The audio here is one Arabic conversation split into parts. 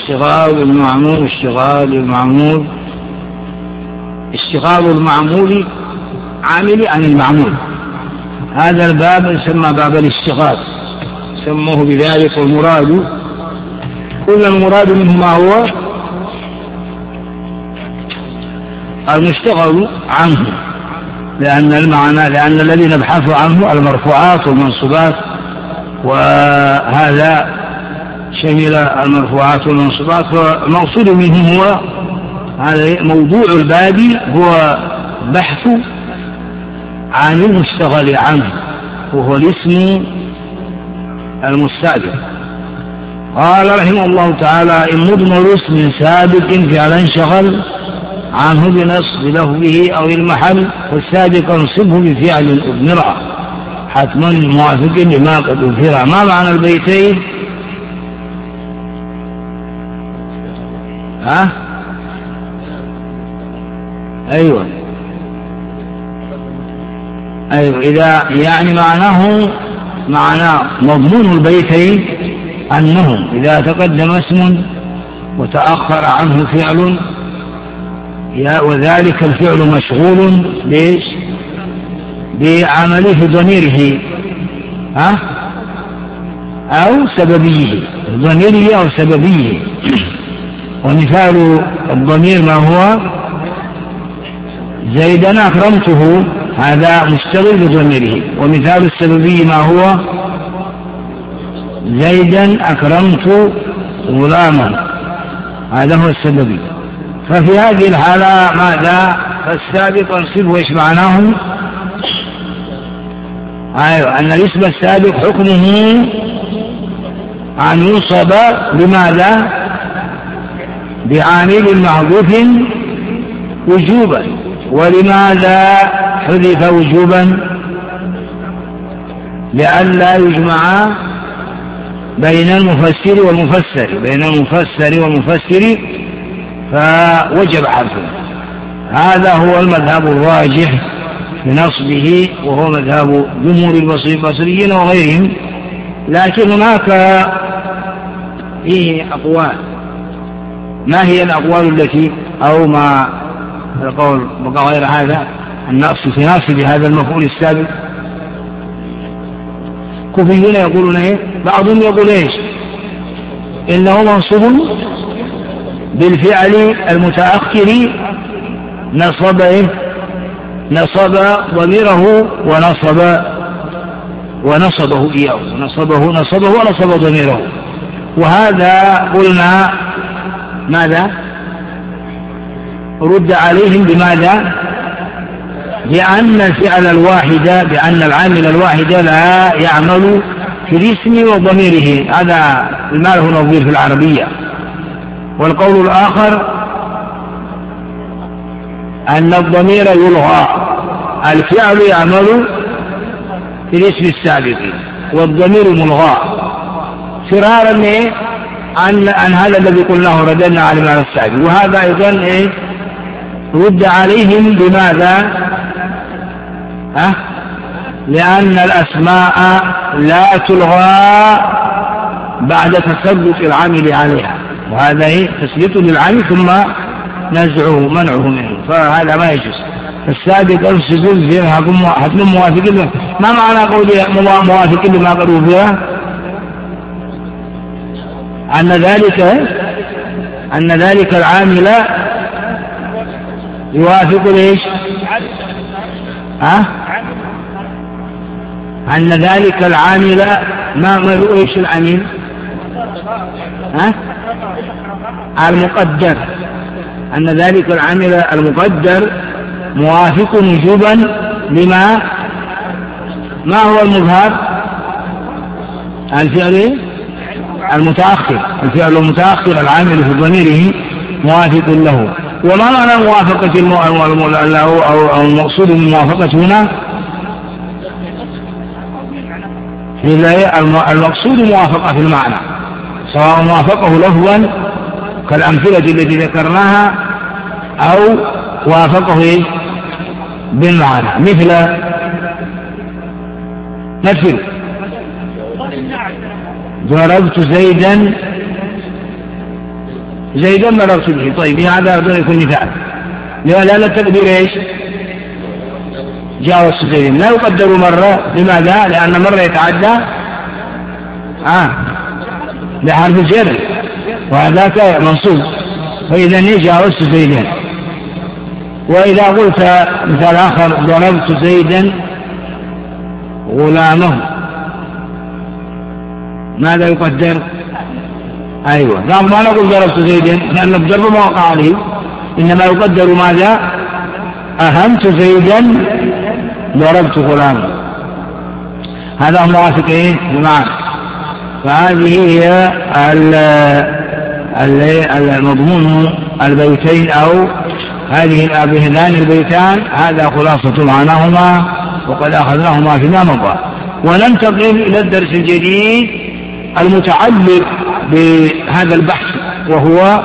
اشتغال المعمول، اشتغال المعمول، اشتغال المعمول عامل عن المعمول. هذا الباب يسمى باب الاشتغال، سموه بذلك. والمراد كل المراد منه ما هو المشتغل عنه، لأن الذي نبحث عنه المرفوعات والمنصوبات، وهذا شمل المرفوعات والمنصوبات. والمقصود منه هو هذا موضوع الباب، هو بحث عن المشتغل عنه، وهو الاسم المستأجر. قال رحمه الله تعالى: إن مضمر اسم سابق فعلا شغل عنه بنصب لفظه أو المحل، فالسابق انصبه بفعل أضمر حتما موافق لما قد أثر. ما معنى البيتين؟ أيوة إذا يعني معنى مضمون البيتين أنهم إذا تقدم اسم وتأخر عنه فعل، وذلك الفعل مشغول ليش؟ بعمله ضميره أو سببيه، ضميره أو سببيه. ومثال الضمير ما هو؟ زيدا أكرمته، هذا مشتغل بضميره. ومثال السببي ما هو؟ زيدا أكرمت غلاما، هذا هو السببي. ففي هذه الحالة ماذا؟ فالسابق انصبه. ايش معناه؟ أن الاسم السابق حكمه أن ينصب بماذا؟ بعامل محذوف وجوبا. ولماذا حذف وجوبا؟ لئلا يجمع بين المفسر والمفسر، فوجب حذفه. هذا هو المذهب الراجح في نصبه، وهو مذهب جمهور البصريين وغيرهم. لكن هناك فيه أقوال. ما هي الأقوال التي أو ما القول بقى غير هذا النص في نصب هذا المفعول السابق؟ كوفيون يقولون ايه؟ بعضهم يقول ايش؟ انه منصوب بالفعل المتأخر، نصب نصب ضميره ونصبه إياه، نصبه ونصب ضميره. وهذا قلنا ماذا؟ رد عليهم بماذا؟ بأن العامل الواحد لا يعمل في الاسم وضميره. هذا ما له نظير في العربية. والقول الآخر أن الضمير يلغى، الفعل يعمل في الاسم السابق والضمير ملغى، فرارا عن هذا الذي قلناه رددنا على المعنى السابق. وهذا أيضا رد عليهم بماذا؟ لأن الأسماء لا تلغى بعد تثبت العامل عليها، وهذا تثبيت للعامل ثم نزعه منعه منه، فهذا ما يجوز. السابق السجود حتم موافق له. ما معنى قول موافق لما قالوا فيها؟ أن ذلك العامل يوافق ليش؟ أن ذلك العامل ما ايش العامل؟ المقدر. أن ذلك العامل المقدر موافق وجوبا لما؟ ما هو المظهر؟ الفعل المتأخر، الفعل المتأخر العامل في ضميره موافق له. وما معنى موافقة أو المقصود من موافقة هنا؟ المقصود موافقة في المعنى، سواء موافقه لفظا كالأمثلة التي ذكرناها أو وافقه بالمعنى، مثل ضربت زيدا زيدا مررت به. طيب هذا يكون مثال. لأن التقدير إيش؟ جاوزت زيدا لا يقدر مرة. لماذا؟ لأن مرة يتعدى بحرف الجر وهذاك منصوب، فإذا جاوزت زيدا. وإذا قلت مثال آخر ضربت زيدا غلامه، ماذا يقدر؟ أيوة، ما نقول ضربت زيدا لأن الضرب ما وقع عليه، إنما يقدر ماذا؟ أهمت زيدا ضربت غلامه. هذا موافق بمعنى. فهذه هي المضمون البيتين أو هذان البيتان. هذا خلاصة معناهما وقد أخذناهما فيما مضى. وننتقل إلى الدرس الجديد المتعلق بهذا البحث، وهو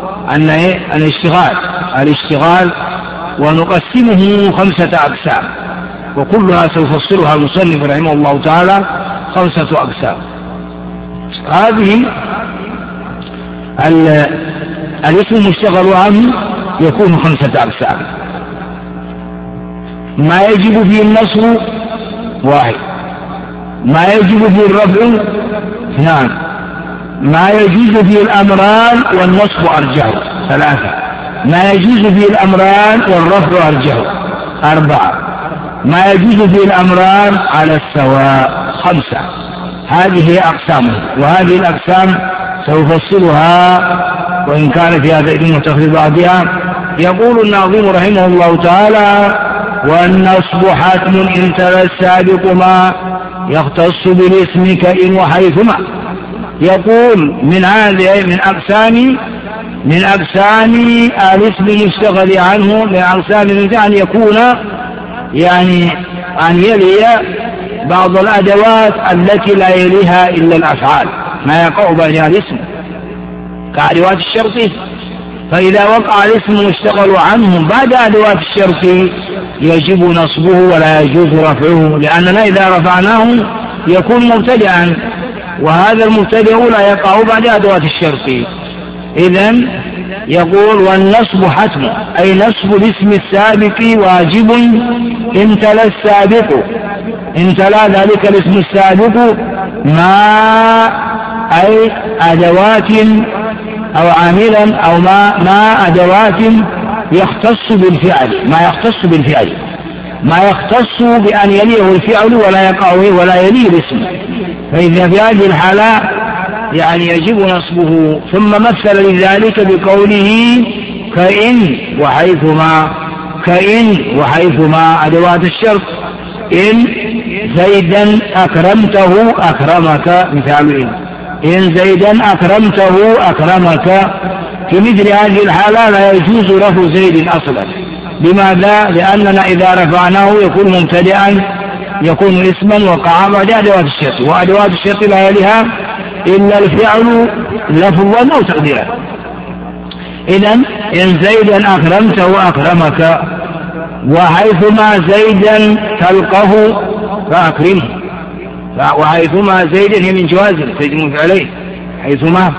الاشتغال، ونقسمه 5 أقسام، وكلها سيفصلها المصنف رحمه الله تعالى 5 أقسام. هذه الاسم المشتغل عنه يكون 5 أقسام. ما يجب فيه النصب 1، ما يجب فيه الرفع 2، ما يجوز فيه الأمران والنصب أرجح 3، ما يجوز فيه الأمران والرفع أرجح 4، ما يجوز فيه الأمران على السواء 5. هذه هي أقسامه، وهذه الأقسام سيفصلها وإن كان فيها تأثير وتخريج بعضها. يقول الناظم رحمه الله تعالى: والنصب حتم إن تلا السابق ما يختص بالاسم كإن وحيثما. يقول من أقسام الاسم المشتغل عنه، من أقسام أن يكون أن يلي بعض الأدوات التي لا يليها إلا الأفعال، ما يقع بينها الاسم كأدوات الشرط. فإذا وقع الاسم المشتغل عنه بعد أدوات الشرط يجب نصبه ولا يجوز رفعه، لأننا إذا رفعناه يكون مبتدعا، وهذا المبتدع لا يقع بعد أدوات الشرط. إذن يقول: والنصب حتم، أي نصب الاسم السابق واجب إن تلا السابق، إن تلا ذلك الاسم السابق ما أي أدوات أو عاملا أو ما أدوات يختص بالفعل، ما يختص بأن يليه الفعل ولا يقع ولا يليه الاسم. فإذا في هذه الحالة يجب نصبه. ثم مثل لذلك بقوله: كإن وحيثما أدوات الشرط. إن زيدا أكرمته أكرمك، مثال إن زيدا أكرمته أكرمك. في مثل هذه الحالة لا يجوز رفع زيد أصلا. لماذا؟ لأننا إذا رفعناه يكون مبتدئا، يكون اسما وقع بعد أدوات الشرط، وأدوات الشرط لا يليها إلا الفعل لفظا أو تقديرا. إذن إن زيدا أكرمته أكرمك، وحيثما زيدا تلقه فأكرمه. وحيثما زيدا هي من جوازه تجمع عليه حيثما.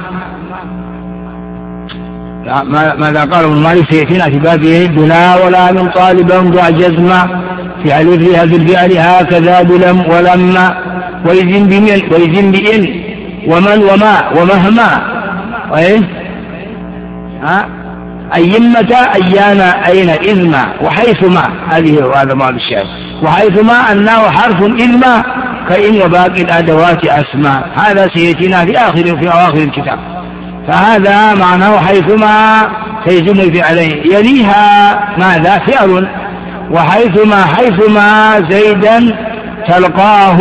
ماذا قال ابن مالك سيأتينا في بابه: بلا ولا من طالبا ضع جزما في علفها في الفعل هكذا بلم ولما وإذن بإن ومن وما ومهما أيمة أيانا أين إذما وحيثما. هذا معنى الشعر. وحيثما أنه حرف إذما كإن وباقي الأدوات أسماء. هذا سيأتينا في أواخر الكتاب. فهذا معناه حيثما تجزم الفعلين يليها ماذا؟ فعل. حيثما زيدا تلقاه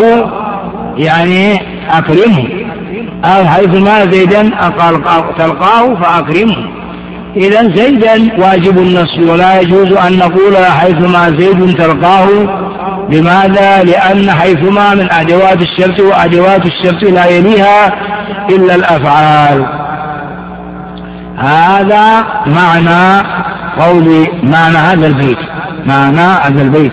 أكرمه، أو حيثما زيدا تلقاه فأكرمه. إذن زيدا واجب النصب، ولا يجوز أن نقول حيثما زيد تلقاه. لماذا؟ لأن حيثما من أدوات الشرط، وأدوات الشرط لا يليها إلا الأفعال. هذا معنى هذا البيت.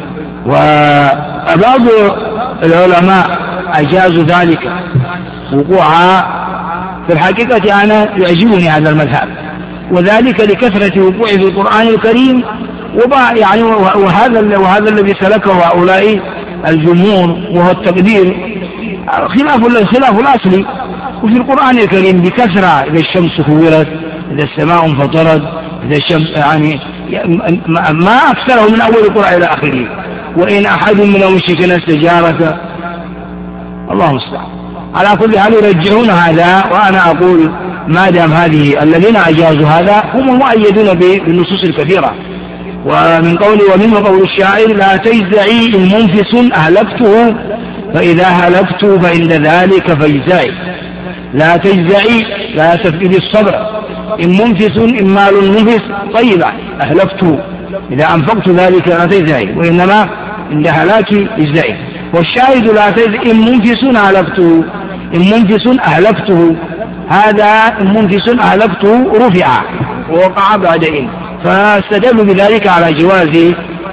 وبعض العلماء أجازوا ذلك، وقوع في الحقيقة أنا يعجبني هذا المذهب، وذلك لكثرة وقوعه في القرآن الكريم، يعني وهذا الذي سلكه هؤلاء الجمهور، وهو التقدير خلاف الأصل. وفي القرآن الكريم بكثرة، إذا الشمس كورت، إذا السماء انفطرت، إذا الشمس يعني ما أكثره من أول القرآن إلى آخره. وإن أحد من المشركين استجارك، الله المستعان. على كل حال يرجعون هذا، وأنا أقول ما دام هذه الذين أجازوا هذا هم المؤيدون بالنصوص الكثيرة. ومنه قول الشاعر: لا تجزعي إن منفس أهلكته، فإذا هلكت فإن ذلك فاجزعي. لا تجزعي، لا تفقدي الصبر. إن منفس، إن مال منفس طيبا أهلكته، إذا أنفقت ذلك لا تجزعي، وإنما عند هلاكي اجزعي. والشاهد لا تجزعي إن منفس أهلكته، إن منفس أهلكته، هذا إن منفس أهلكته رفع ووقع بعد إن، فاستدلوا بذلك على جواز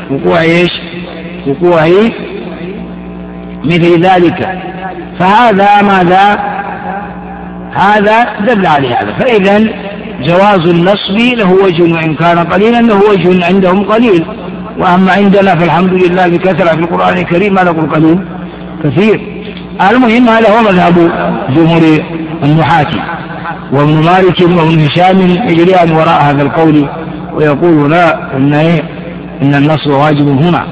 وقوع مثل ذلك. فهذا ماذا؟ هذا دل على هذا. فإذا جواز النصب له وجه، وإن كان قليلا له وجه عندهم قليل، وأما عندنا فالحمد لله بكثرة في القرآن الكريم، ما نقول قليل، كثير. المهم هذا هو مذهب جمهور النحاة، وابن مالك وابن هشام يجريان وراء هذا القول، ويقول لا إن النصب واجب هنا.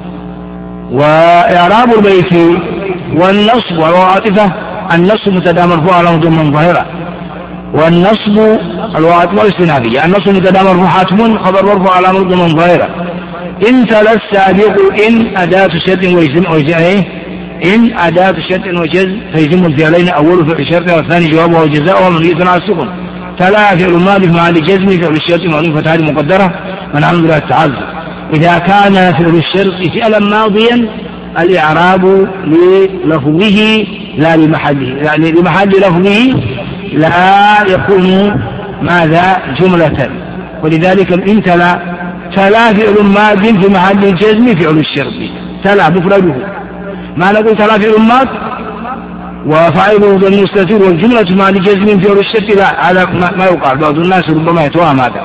وإعراب البيت والنصب والعاطفة: النصب مبتدأ مرفوع على ضم ظاهرة، والنصب العاطفة الاستئنافية. النصب مبتدأ مرفوع حتم، خبر مرفوع على ضم ظاهرة. إن تلا السابق، إن أداة شرط وجزم، إن أداة شرط وجزم فيجزم الفعلين، أول فعل الشرط والثاني جوابه وجزاؤه ومبني على السكون. تلا فعل ماضي في محل جزم، فعل الشرط معلوم فتحة مقدرة منع من التعذر. إذا كان فعل الشرط فعلا ماضيا الإعراب للفظه لا لمحله، يعني لمحل لفظه لا يكون ماذا؟ جملة. ولذلك إن تلا فعل ماض في محل الجزم فعل الشرط، تلا مفرده، ما نقول تلا فعل ماض وفاعله ضمير مستتر والجملة مع الجزم فعل الشرط، لا، هذا ما يقع. بعض الناس ربما يتوهم هذا.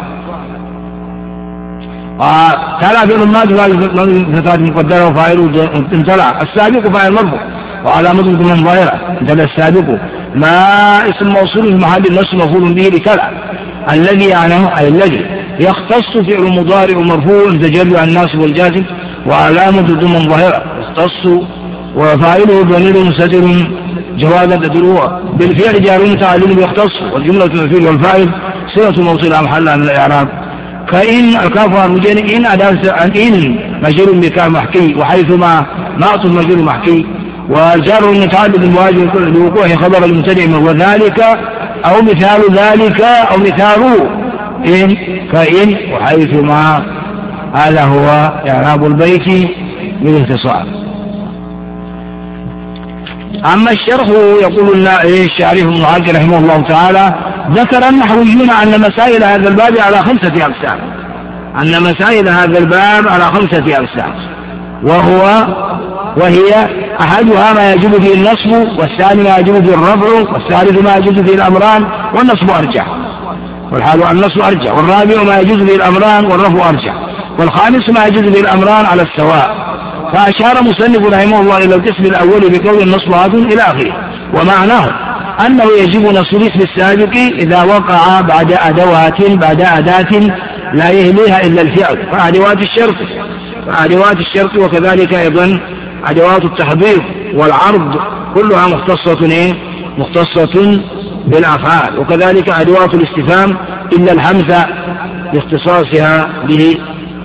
تلا فعل ماض فتاة مقدرة وفاعله انتلع. السابق فاعل مرفوع وعلامة ضمن ظاهرة، انتلع السابق. ما اسم موصول في محل النصب مفعول به لتلع. الذي يعني أي الذي يختص فعل مضارع مرفوع تجري عن الناصب والجازم وعلامة ضمن ظاهرة يختص، وفاعله ضمير مستتر جوازا تدلوه بالفعل جار متعلم يختص، والجملة المفعول والفاعل صلة موصولة محلها من الإعراب. كإن الكاف والمجين، إن أداة إن مجرور بكاف محكي، وحيثما معطف مجرور محكي، والجار المتعدد المواجه لوقوع خبر المبتدئ، وذلك أو مثال ذلك أو مثال إن كإن وحيثما، هذا هو إعراب البيت بالاختصار. أما الشرح يقول الشارح ابن حجر رحمه الله تعالى: ذكر النحويون أن مسائل هذا الباب على 5 أقسام، أن مسائل هذا الباب على 5 أقسام، وهي أحدها ما يجب فيه النصب، والثاني ما يجب فيه الرفع، والثالث ما يجب فيه الأمران والنصب أرجح، والحال النصب أرجح، والرابع ما يجوز فيه الأمران والرفع أرجح، والخامس ما يجوز فيه الأمران على السواء. فأشار مصنف رحمه الله إلى القسم الأول بقول النصب عاد إلى آخره، ومعناه أنه يجب نصب الاسم السابق إذا وقع بعد أداة لا يهليها إلا الفعل، فأدوات الشرط وكذلك أيضا أدوات التحضير والعرض كلها مختصة بالأفعال، وكذلك أدوات الاستفهام إلا الحمزة لاختصاصها به،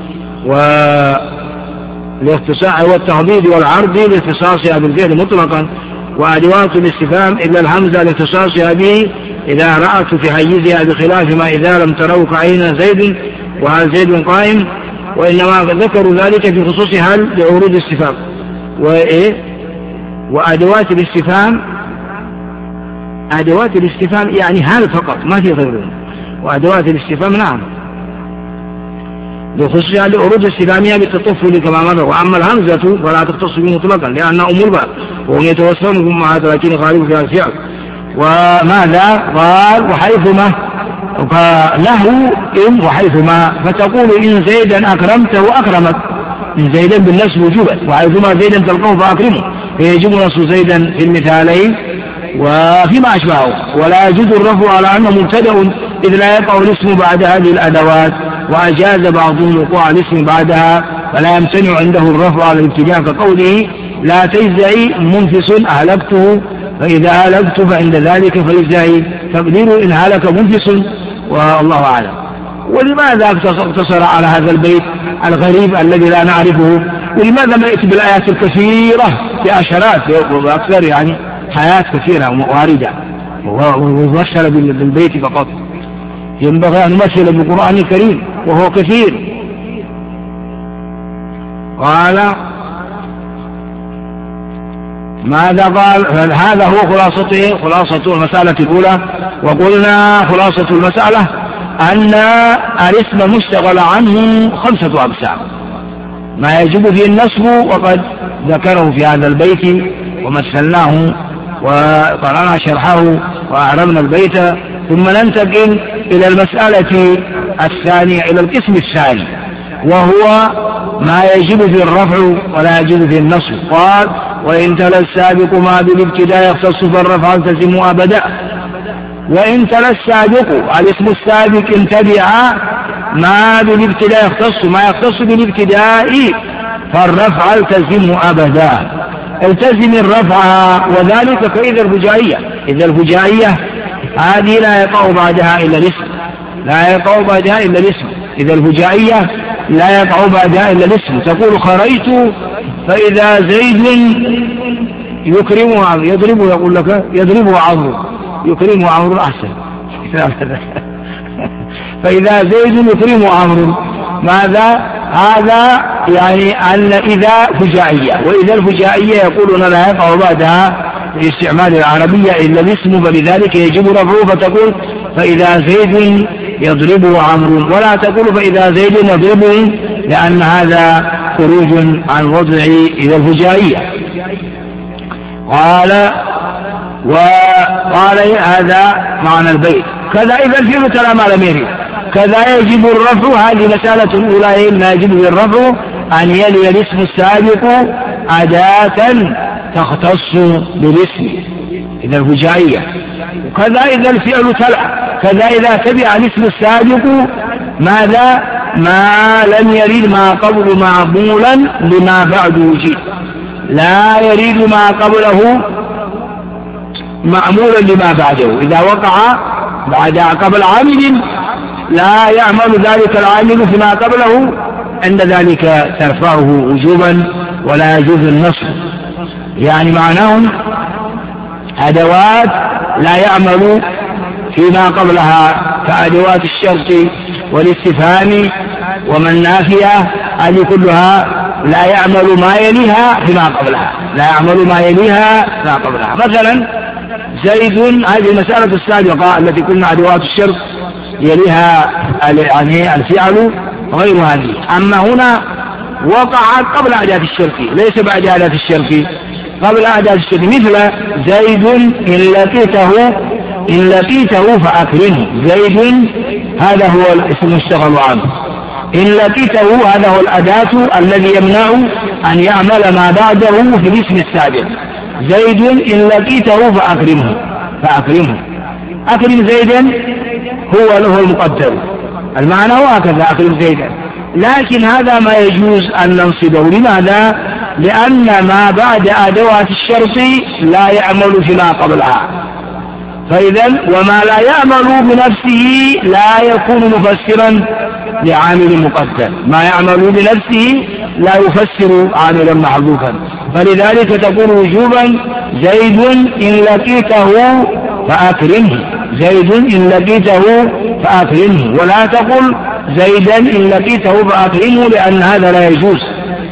والتحضير والعرض لاختصاصها بالفعل مطلقا، وأدوات الاستفهام إلا الحمزة لاختصاصها به إذا رأت في حيزها، بخلاف ما إذا لم تروا كعين زيد وهل زيد قائم، وإنما ذكروا ذلك في خصوص هل لعروض الاستفهام. وأدوات الاستفهام يعني هل فقط، ما في غيره. وأدوات الاستفهام نعم بخصوصها لعروض استفهامها بالتطفل كما مر. وأما الهمزة فلا تختص به مطلقا لأنها أم الباب، وهم يتوسلون مع 30 غالب فيها الفعل، وماذا قال وحيثما له إن وحيثما، فتقول إن زيدا أكرمته أكرمك، إن زيدا بالنسب وجوبا، وحيثما زيدا تلقوه فأكرمه، فيجب نصب زيدا في المثالين وفيما أشبهه. ولا يجوز الرفع على أنه مبتدأ إذ لا يقع الاسم بعد هذه الأدوات، وأجاز بعضهم وقوع الاسم بعدها، فلا يمتنع عنده الرفع على الابتداء كقوله لا تجزعي منفس أهلكته، فإذا هلكت فعند ذلك فيجزعي، تقدير إن هلك منفس، والله أعلم. ولماذا اقتصر على هذا البيت الغريب الذي لا نعرفه؟ ولماذا ما يأتي بالآيات الكثيرة في عشرات وأكثر، يعني حياة كثيرة واردة، ومبشر بالبيت فقط؟ ينبغي أن نمثل بالقرآن الكريم وهو كثير. قال ماذا قال؟ هذا هو خلاصة المسألة الأولى. وقلنا خلاصة المسألة أن الاسم مشتغل عنه 5 أقسام: ما يجب فيه النصب وقد ذكره في هذا البيت ومثلناه وقرأنا شرحه وأعربنا البيت، ثم ننتقل إلى المسألة الثانية، إلى القسم الثاني، وهو ما يجب في الرفع ولا يجب في النصب. قال وإن تلا السابق ما بالابتداء يختص فالرفع التزم أبدا. وإن تلا السابق الاسم السابق انتبع ما بالابتداء يختص، ما يختص بالابتداء فالرفع التزم أبدا. التزم الرفع، وذلك كإذا الفجائية. إذا الفجائية هذه لا يقع بعدها إلا الاسم، لا يقع بعدها إلا الاسم. إذا الفجائية لا يقع بعدها إلا الاسم. تقول خرجت فإذا زيد يكرمه عمرو، يضربه، يقول لك يضربه عمرو، يكرمه عمرو أحسن. فإذا زيد يكرمه عمرو، ماذا هذا؟ يعني أن إذا فجائية، وإذا الفجائية يقولون لا يقع بعدها في استعمال العربية إلا الاسم، فلذلك يجب رفعه، فتقول فإذا زيد يضربه عمرو، ولا تقول فإذا زيد يضربه، لأن هذا خروج عن وضع إذا الفجائية. وقال هذا معنى البيت. كذا إذا الفعل تلا ما لم يرد، كذا يجب الرفع. هذه مسألة الأولى، ما يجب بالرفع أن يلي الاسم السابق أداة تختص بالاسم إذا الفجائية. وكذا إذا الفعل تلا، كذا إذا تبع الاسم السابق ماذا؟ ما لم يرد ما قبل معمولا لما بعد وجد، لا يريد ما قبله معمولا لما بعده. إذا وقع قبل عامل لا يعمل ذلك العامل فيما قبله، عند ذلك ترفعه وجوبا ولا يجوز النصب. يعني معناه أدوات لا يعمل فيما قبلها كأدوات الشرط والاستفهام ومن نافية، هذه كلها لا يعمل ما يليها فيما قبلها، لا يعمل ما يليها فيما قبلها. مثلا زيد، هذه المسألة السابقة التي قلنا أدوات الشرط يليها يعني الفعل غير هذه. أما هنا وقعت قبل أداة الشرط، ليس بعد أداة الشرط، قبل أداة الشرط. مثل زيد إن لقيته فأكرمه. زيد هذا هو الاسم المشتغل عنه، إن لقيته هذا هو الأداة الذي يمنع أن يعمل ما بعده في الاسم السابق. زيد إن لقيته فأكرمه، أكرم زيدا هو له المقدر، المعنى هو هكذا، أكرم زيدا. لكن هذا ما يجوز أن ننصبه. لماذا؟ لأن ما بعد أدوات الشرط لا يعمل فيما قبلها، فإذا وما لا يعمل بنفسه لا يكون مفسرا لعامل مقدر، ما يعمل بنفسه لا يفسر عاملا محذوفا. فلذلك تقول وجوبا زيد إن لقيته فأكرمه، زيد إن لقيته فأكرمه، ولا تقل زيدا إن لقيته فأكرمه، لأن هذا لا يجوز.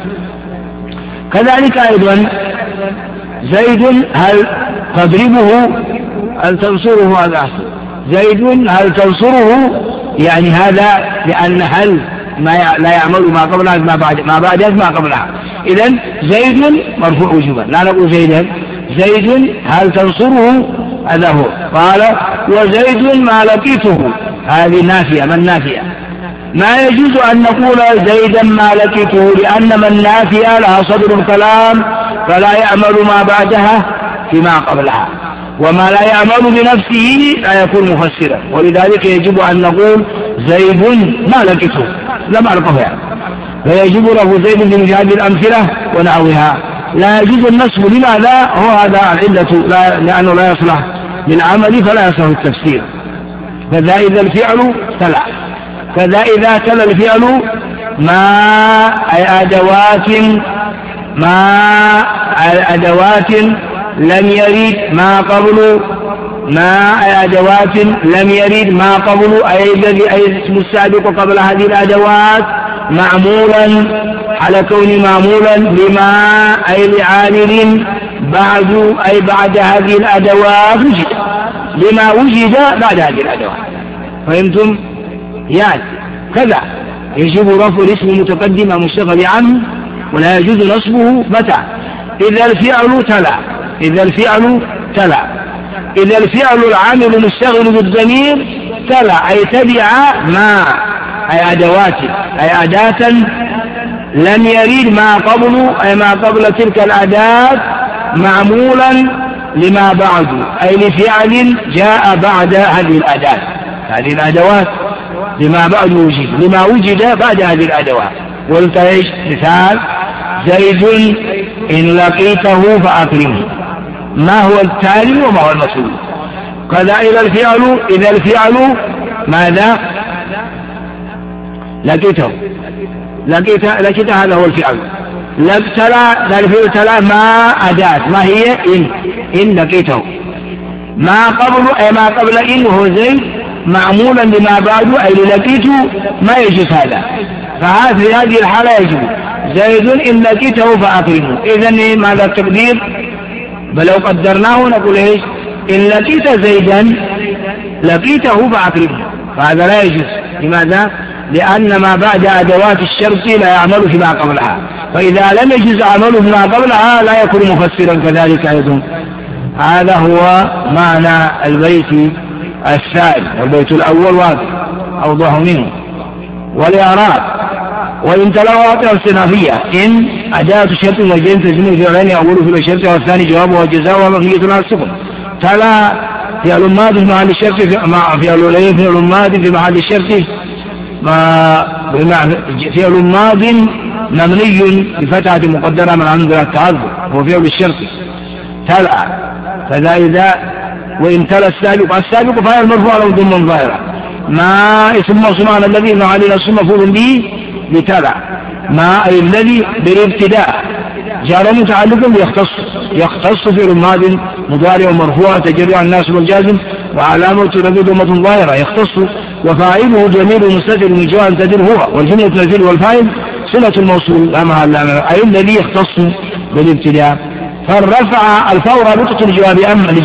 كذلك أيضا زيد هل تضربه هل تنصره، هذا أحسن. زيد هل تنصره، يعني هذا لأن هل لا يعمل ما قبلها ما بعدها ما قبلها. إذن زيد مرفوع وجوبا، لا نقول زيدا. زيد هل تنصره هذا هو. قال وزيد ما لقيته، هذه نافية. من نافية؟ ما يجوز أن نقول زيدا ما لقيته، لأن من نافية لها صدر الكلام فلا يعمل ما بعدها فيما قبلها، وما لا يعمل بنفسه لا يكون مفسرا، ولذلك يجب أن نقول زيد ما لقيته لم ألقه يعني، فيجب له زيد من هذه الأمثلة ونحوها. لا يجوز النصب. لماذا؟ هو هذا العلة، لأنه لا يصلح للعمل فلا يصلح التفسير. فذا إذا الفعل تلا، كذا إذا تلا الفعل ما أدوات لم يريد ما قبل، ما أدوات لم يريد ما قبل، أي الذي أي اسم السابق قبل هذه الأدوات معمولا على كون معمولا لما أي لعامل بعد، أي بعد هذه الأدوات وجد، لما وجد بعد هذه الأدوات. فهمتم؟ يعني كذا يجب رفع الاسم المتقدم مشتغل عنه، ولا يجوز نصبه متى؟ إذا الفعل تلا، إذا الفعل تلا، إذا الفعل العامل مشتغل بالضمير تلا، أي تبع ما أي أدوات، أي أداة لم يريد ما قبل، أي ما قبل تلك الأداة معمولا لما بعد، أي لفعل جاء بعد هذه الأداة، هذه الأدوات لما بعد وجد، لما وجد بعد هذه الأدوات. قلت إيش؟ مثال زيد إن لقيته فأكرمه، ما هو التالي وما هو المطلوب؟ كذا إذا الفعل، إذا الفعل ماذا؟ لقيت هذا هو الفعل. تلا الفعل تلا ما أداة، ما هي؟ إن لقيته، ما قبل أي ما قبل إن وهو زيد معمولا لما بعد، أي لقيته ما يجوز هذا، فهذا في هذه الحالة يجوز زيد إن لقيته فأكرمه. إذن ماذا التقدير؟ بل لو قدرناه نقول إيش؟ إن لقيت زيدا لقيته فأكرمه، فهذا لا يجوز. لماذا؟ لأن ما بعد أدوات الشرط لا يعمل فيما قبلها، فإذا لم يجوز عمله فيما قبلها لا يكون مفسرا كذلك أيضا. هذا هو معنى البيت الثاني، والبيت الأول واضح أوضح منه. والإعراب وإن تلوات الصنافية، إن أداة شرط وجين تجمع فعلين أول في الشرط والثاني جوابه والجزاء ومغنية على السكن. تلا فعل ماض في محل الشرط، فعل ماض في محل الشرط، فعل ماض مبني بفتحة مقدرة من عند التعذر هو فعل الشرط تلا. فذا إذا وإن تلا السابق فهي مرفوع له ضمن ظاهرة، ما اسم موصول الذي ما عليه الاسم مفعول به لتلا، ما أي الذي بالابتداء جار متعلق يختص فعل ماض مضارع مرفوع تجرع الناس والجازم وعلامة رفعه ضمة ظاهرة يختص، وفاعله ضمير مستتر من جواب تدل هو، والجملة الفعل والفاعل صلة الموصول أي الذي يختص بالابتداء. فالرفع الفاء رابطة لجواب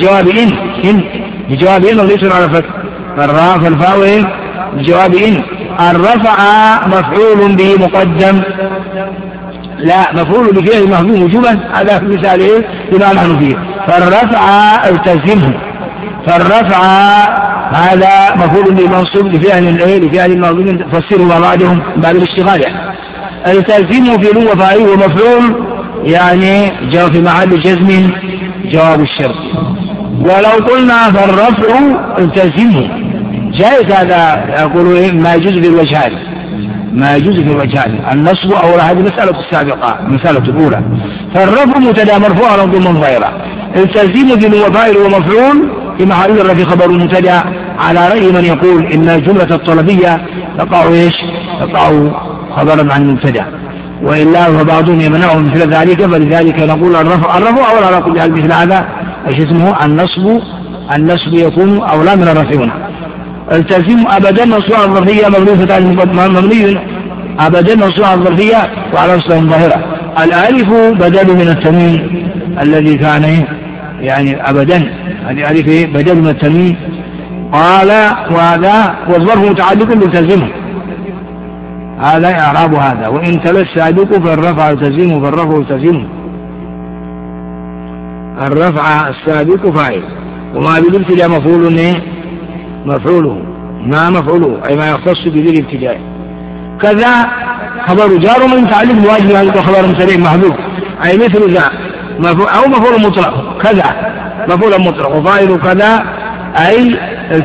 لجواب إن وليس على فتح، فالفاء لجواب إن. الرفع مفعول به مقدم، لا مفعول بفعل محذوف وجوبا، هذا في مثال إيه لما نحن فيه. فالرفع التزمه، فالرفع هذا مفعول به منصوب لفعل محذوف تفسره ما بعدهم بعد الاشتغال يعني. التزمه في لغة فاعل ومفعول يعني جاء في محل جزم جواب الشرط. ولو قلنا فالرفع التزمه جائز، هذا يقول ما يجوز في الوجهان، ما يجوز في الوجهان النصب أو هذه المسألة السابقة المسألة الأولى. فالرفع مبتدا مرفوع على ضمن ظاهرة، التزمه في وفاعل ومفعول في محل الرفع خبر مبتدا، على رأي من يقول إن الجملة الطلبية تقع إيش؟ تقع خبرا عن المبتدا، وإلا فبعضهم يمنعهم مثل ذلك، فلذلك نقول الرفع أولا على كل حال مثل هذا ايش اسمه النصب يكون أولى من الرفع هنا. التزم أبدا مصنوع الظرفية مبني أبدا مصنوع الظرفية وعلى أصلها ظاهرة. الألف بدل من التنوين الذي كان يعني أبدا، هذه ألف بدل من التنوين. قال وهذا والظرف متعلق بالتزمه، هذا إعراب هذا. وإن تلا السابق فالرفع التزمه، فالرفع التزمه، الرفع السابق فاعل وما بالابتداء مفعوله ما مفعوله أي ما يختص بذي الابتداء. كذا خبر جار متعلق بواجب هذا خبر سريع محذوف أي مثل ذا أو مفعول مطلق كذا مفعول مطلق وفاعل كذا أي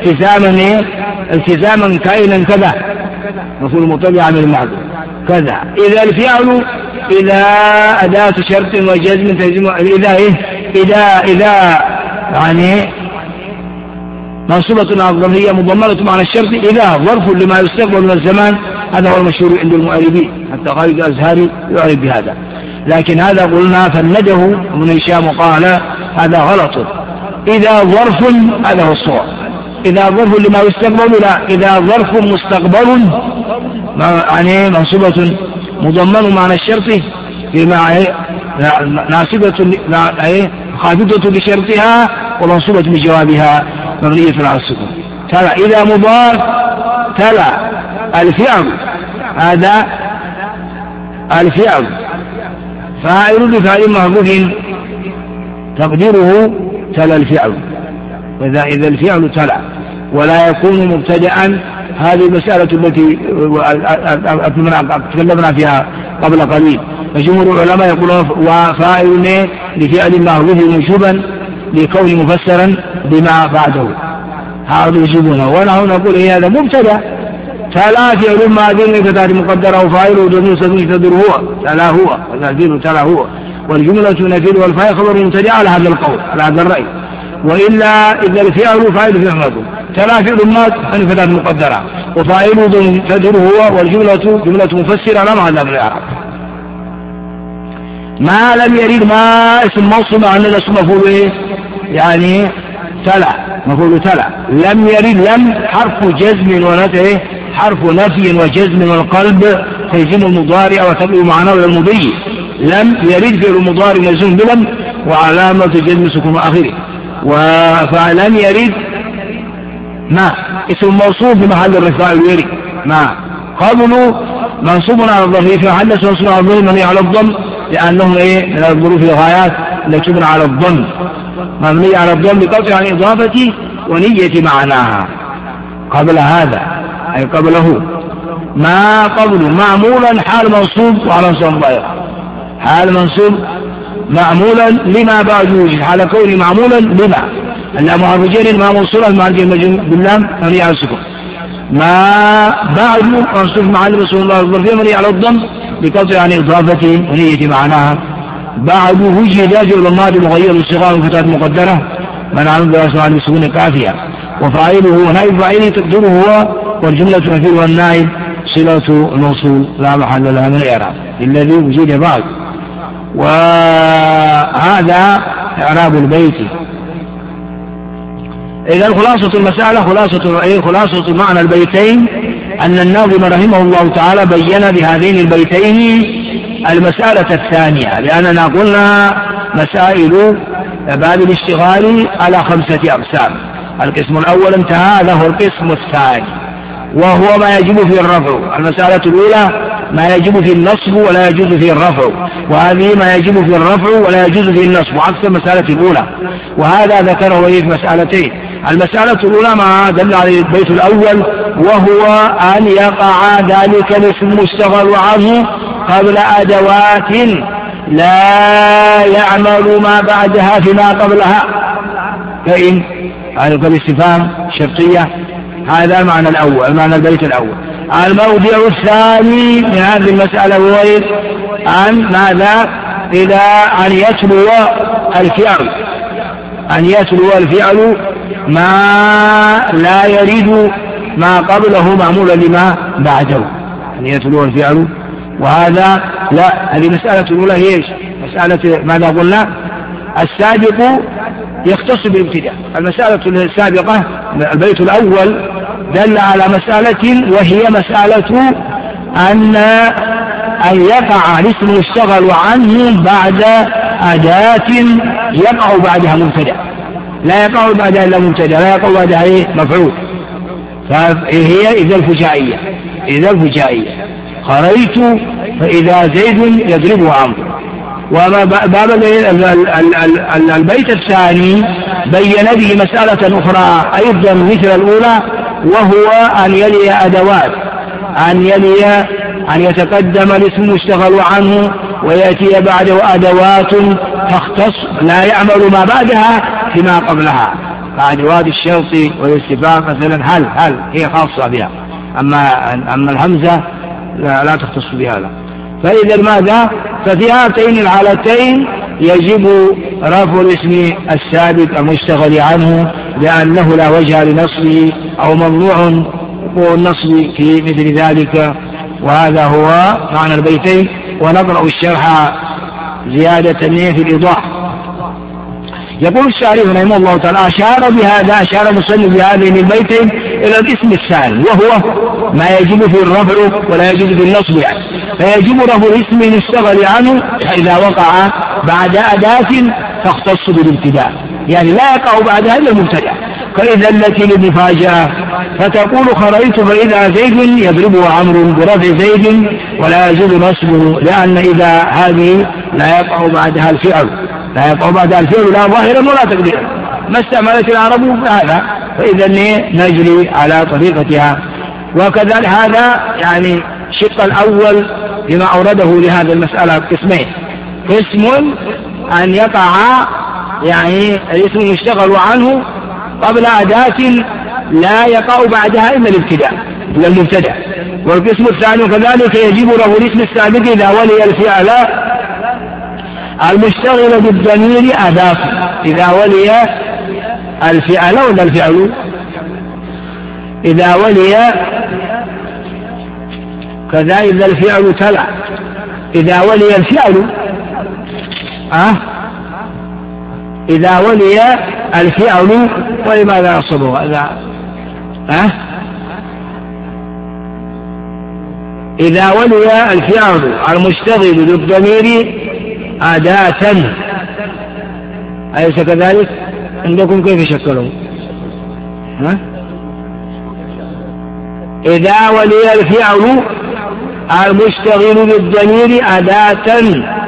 التزاما كائنا كذا مفعول مطلق عامل محذوف كذا. إذا الفعل إذا أداة شرط وجزم تجزم إذا يعني منصوبة على الظرفية مضمنة على الشرط إذا ظرف لما يستقبل من الزمان. هذا هو المشهور عند المؤربين حتى خالد الأزهري يعرف بهذا، لكن هذا قلنا فنده ابن هشام وقال هذا غلط. إذا ظرف هذا هو الصواب. إذا ظرف لما يستقبل لا، إذا ظرف مستقبل يعني منصوبة مضمن معنى الشرط بما ناسبة خافضة بشرطها ومنصوبة بجوابها مبنية على السكون. تلا إذا مضاف تلا الفعل هذا الفعل فاعل بفعل محذوف تقديره تلا الفعل. إذا الفعل تلا ولا يكون مبتدأ. هذه المسألة التي تكلمنا فيها قبل قليل. فجمهور العلماء يقولون وفاعل لفعل محذوف وجوبا لكون مفسرا بما بعده هذا يجيبونه. ونحن نقول هذا مبتدأ تلا فعل ماضي فتاة مقدرة وفاعل ودون تدر هو تلا هو والتقدير تلا هو والجملة نفير والفاعل خبر مبتدأ على هذا القول على هذا الرأي. وإلا إذا الفعل فاعل في محذوف تلا فعل ماضي فتاة مقدرة وفاعل ودون تدر هو والجملة جملة مفسرة لا معنى بالإعراب. ما لم يرد ما اسم موصول عن الاسم مفعول يعني تلا مفعول تلا. لم يرد لم حرف جزم ونفي حرف نفي وجزم والقلب تجزم المضارع وتبلغ معناه الى المضي. لم يرد فعل المضارع مجزوم بلم وعلامة جزم سكون آخره. فلم يرد ما اسم موصول في محل الرفع يرد ما قبل منصوب على الظرف في محل منصوب على الظرف مبني على الضم لأنهم من الظروف الغايات التي تبنى على الضم مبني على الضم بقطع عن إضافة ونية معناها. قبل هذا أي قبله ما قبل معمولا حال منصوب وعلى منصوب ضائر حال منصوب معمولا لما بعد يوجد حال كونه معمولا لما اللام عرفجين ما موصولا مع الجمع باللام مبني على السكون. ما بعد منصوب مع المسؤول الله الظرفية مبني على الضم بقطع عن إضافة ونية معناها. بعد وجد فعل الماضي مغير الصغار وفتاة مقدرة من عن دراسة عن السكون كافية وفاعله ونائب فاعله تقدره هو والجملة نفير والنائب صلة الموصول لا محل لها من الإعراب الذي وجد بعد. وهذا إعراب البيت. إذا خلاصة المسألة خلاصة معنى البيتين أن الناظم رحمه الله تعالى بين بهذين البيتين المسألة الثانية. لأننا قلنا مسائل باب الاشتغال على 5 أقسام. القسم الأول انتهى له القسم الثاني وهو ما يجب فيه الرفع. المسألة الأولى ما يجب فيه النصب ولا يجوز فيه الرفع وهذه ما يجب فيه الرفع ولا يجوز فيه النصب عكس المسألة الأولى. وهذا ذكره في مسألتين. المسألة الأولى ما دل عليه البيت الأول وهو أن يقع ذلك الاسم المشتغل عنه قبل أدوات لا يعمل ما بعدها فيما قبلها. فإن هذا الاستفهام شرطية. هذا المعنى الأول المعنى البيت الأول. الموضع الثاني من هذه المسألة هو أن ماذا إذا أن يتلو الفعل ما لا يريد ما قبله معمولا لما بعده. أن يتلو الفعل وهذا لا. هذه مسألة الأولى هي مسألة ماذا قلنا السابق يختص بالابتداء. المسألة السابقة البيت الأول دل على مسألة وهي مسألة أن يقع الاسم يشتغل عنه بعد أداة يقع بعدها مبتدأ لا يقع بعدها إلا مبتدأ لا يقع بعدها مفعول. فهي إذا الفجائية خرجت فإذا زيد يضربه عمرو. وما باب البيت الثاني بين به مسألة أخرى أيضا مثل الأولى، وهو أن يلي أدوات، أن يتقدم الاسم المشتغل عنه ويأتي بعده أدوات تختص لا يعمل ما بعدها فيما قبلها، أدوات الشرط والاستفهام مثلا هل هي خاصة بها، أما الهمزة لا تختص بها لا. فإذا ماذا؟ ففي هاتين الحالتين يجب رفع الاسم السابق المشتغل عنه لأنه لا وجه لنصبه أو ممنوع النصب في مثل ذلك. وهذا هو معنى البيتين. ونقرأ الشرح زيادة في الإيضاح. يقول الشارح رحمه الله تعالى أشار المصنف بهذين البيتين إلى الاسم الثاني، وهو ما يجب في الرفع ولا يجب في النصب فيجب رفع الاسم المشتغل عنه إذا وقع بعد أداة تختص بالابتداء، يعني لا يقع بعدها إلا المبتدأ، فإذا التي للمفاجأة فتقول خرجت فإذا زيد يضربه عمرو برفع زيد ولا يجوز نصبه، لأن إذا هذه لا يقع بعدها الفعل لا ظاهرا ولا تقديرا، ما استعملت العرب هذا، فإذا نجري على طريقتها. وكذلك هذا يعني الشق الأول لما أورده لهذه المسألة قسمين: قسم أن يقع يعني الاسم يشتغل عنه قبل أداة لا يقع بعدها إلا المبتدأ، والقسم الثاني كذلك يجب له الاسم السابق إذا ولي الفعل المشتغل بالضمير أداة، إذا ولي الفعل ولا الفعل، إذا ولي كذا إذا الفعل تلع، إذا ولي الفعل إذا ولي الفعل ولماذا نصبه إذا ولي الفعل المشتغل بالضمير أداة، أليس كذلك؟ عندكم كيف شكلوا؟ إذا ولي الفعل المشتغل بالضمير أداة،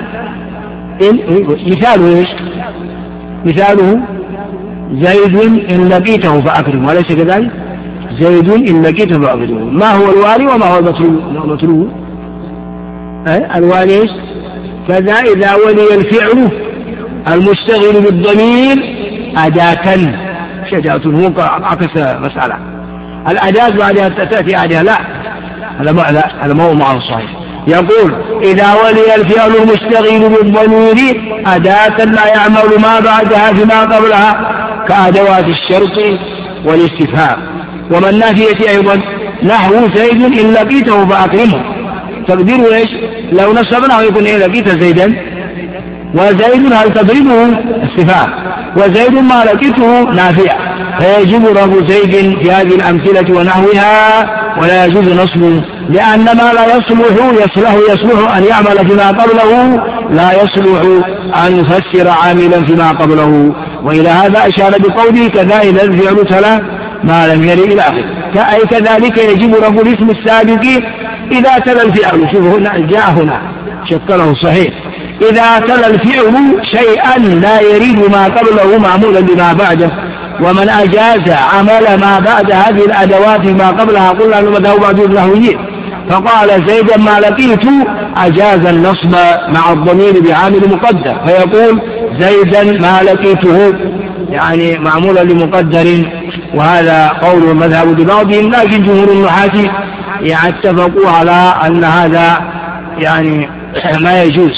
مثاله زيد إن لقيته فأكرمه، أليس كذلك؟ زيد إن لقيته فأكرمه. ما هو الوالي وما هو المطلوب؟ الوالي كذا إذا ولي الفعل المشتغل بالضمير أداة، شجاعة هو عكس مسألة الأداة بعدها تأتي أداة، لا هذا ما هو معنى صحيح. يقول إذا ولي الفعل المشتغل بالضمير أداة لا يعمل ما بعدها فيما قبلها كأدوات الشرط والاستفهام. ومن نافية أيضا نحو زيد إن لقيته فأكرمه، تقديره إيش؟ لو نصبناه يكون إن لقيت زيدا وزيد هل تضربه استفهام، وزيد ما لقيته نافية، فيجب رفع زيد في هذه الأمثلة ونحوها ولا يجوز نصبه، لأن ما لا يصلح أن يعمل فيما قبله لا يصلح أن يفسر عاملا فيما قبله. وإلى هذا أشار بقوله كذا إذا الفعل تلا ما لم يلي إلى آخره. أي كذلك يجب رفع الاسم السابق إذا تلا الفعل. شوفوا هنا جاء هنا شكله صحيح، إذا تلا الفعل شيئا لا يريد ما قبله معمولا بما بعده. ومن أجاز عمل ما بعد هذه الأدوات ما قبلها قلنا أنه مذهب بعض النحويين، فقال زيدا ما لقيت أجاز النصب مع الضمير بعامل مقدر، فيقول زيدا ما لقيته يعني معمولا لمقدر. وهذا قول مذهب ببعضهم، لكن جمهور النحاة اتفقوا على أن هذا يعني ما يجوز.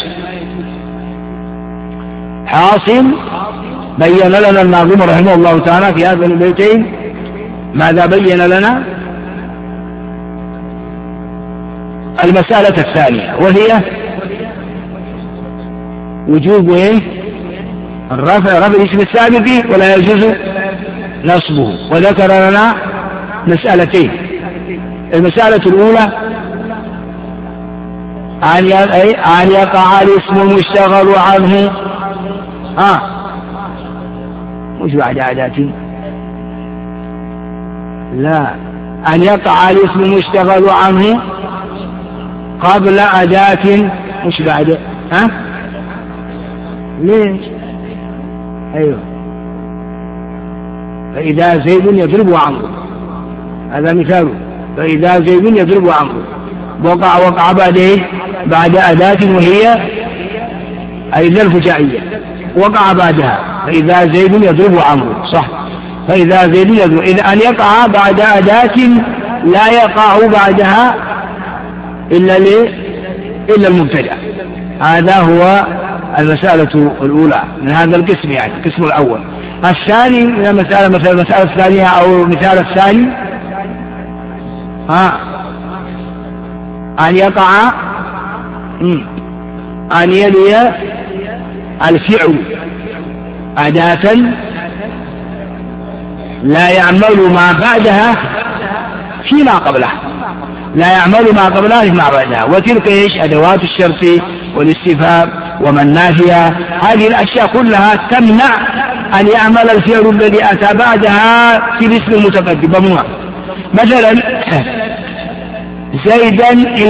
حاصل بين لنا الناظم رحمه الله تعالى في هذا البيتين ماذا بين لنا؟ المسألة الثانية، وهي وجوب رفع الاسم السابق ولا يجوز نصبه. وذكر لنا مسألتين: المسألة الأولى أن يقع الاسم المشتغل عنه مش بعد عاداتي، لا، أن يقع الاسم المشتغل عنه قبل أداة مش بعد. ليش؟ أيوه فإذا زيد يضرب عمرو، هذا مثاله. فإذا زيد يضرب عمرو وقع بعد أداة وهي أي ذا الفجائية، وقع بعدها فإذا زيد يضرب عمرو، صح. فإذا زيد يضرب، إذا أن يقع بعد أداة لا يقع بعدها إلا المبتدأ. هذا هو المسألة الأولى من هذا القسم، يعني القسم الأول. الثاني من المسألة الثانية أو المثال الثاني أن يقع أن يلي الفعل أداة لا يعمل ما بعدها فيما قبلها، لا يعمل ما قبلها فيما بعدها. وتلك إيش؟ أدوات الشرط والاستفهام ومن نافية. هذه الأشياء كلها تمنع أن يعمل الفعل الذي أتى بعدها في الاسم المتقدم. ممنوع. مثلا زيدا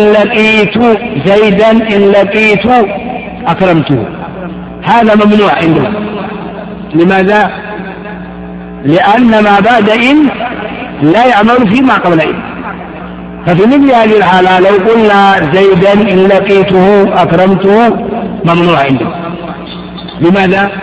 إن لقيت أكرمته، هذا ممنوع عندنا. لماذا؟ لأن ما بعد إن لا يعمل فيما قبل إن. ففي مثل هذه الحالة لو قلنا زيدا إن لقيته أكرمته ممنوع عندنا. لماذا؟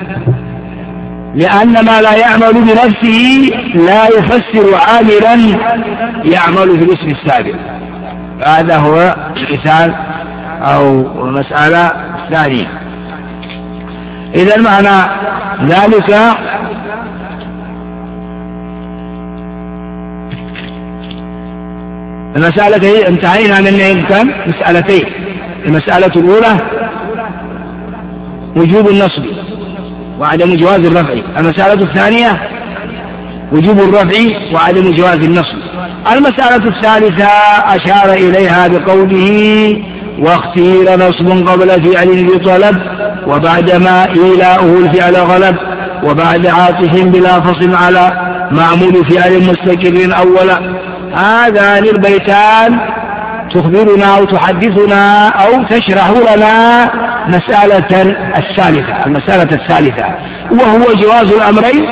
لأن ما لا يعمل بنفسه لا يفسر عاملا يعمل في الاسم السابق. هذا هو المثال أو المسألة الثانية. إذا معنى ذلك المسألة انتهينا من كم مسألتين. المسألة الأولى وجوب النصب وعدم جواز الرفع. المسألة الثانية وجوب الرفع وعدم جواز النصب. المسألة الثالثة أشار إليها بقوله واختير نصب قبل فعل بطلب وبعدما إيلاؤه الفعل غلب وبعد عاطف بلا فصل على معمول فعل مستقر أولا. هذان البيتان تخبرنا أو تحدثنا أو تشرح لنا المسألة الثالثة وهو جواز الأمرين.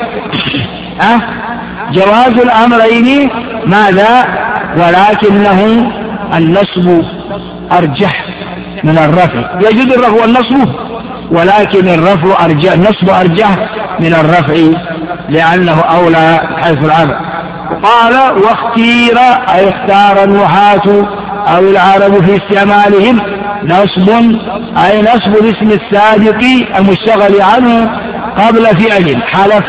جواز الأمرين ماذا؟ ولكنه النصب أرجح من الرفع. يجوز الرفع والنصب، ولكن النصب أرجح من الرفع لأنه أولى حيث العمل. قال واختير أي اختار النحاة أو العرب في استعمالهم نصب أي نصب الاسم السابق المشتغل عنه قبل فعل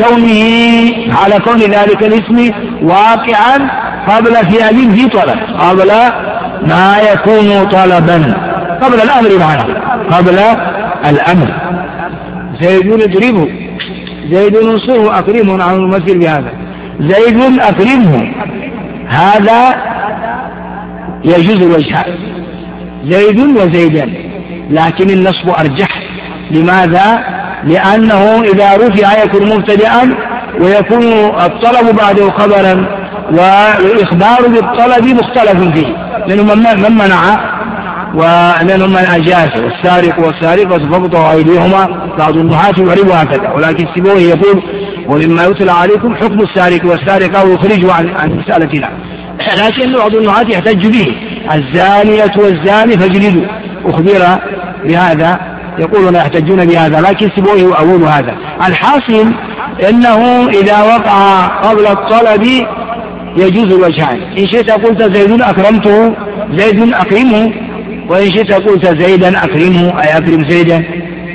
حال كون ذلك الاسم واقعا قبل فعل في طلب، قبل ما يكون طلبا، قبل الأمر معنا، قبل الأمر. زيد يضربه، زيد ينصره، أكرمه عن المثل بهذا، زيد أكرمه، هذا يجوز الوجهان زيد وزيدا، لكن النصب أرجح. لماذا؟ لأنه إذا رفع يكون مبتدأ ويكون الطلب بعده خبرا، والإخبار بالطلب مختلف فيه، منهم من منع ومنهم من أجاز. والسارق والسارقة فاقطعوا أيديهما، بعض النحاة يعرب هكذا، ولكن سيبويه يقول ومما يتلى عليكم حكم السارق والسارقة ويخرجوا عن مسألتنا. لكن بعض النحاة يحتج به الزانية والزاني فاجلدوا، أخبر بهذا، يقولون يحتجون بهذا، لكن سيبويه يؤول هذا. الحاصل أنه إذا وقع قبل الطلب يجوز الوجهان. إن شئت قلت زيد أكرمته، زيد أكرمه، وإن شئت قلت زيدا أكرمه أي أكرم زيدا.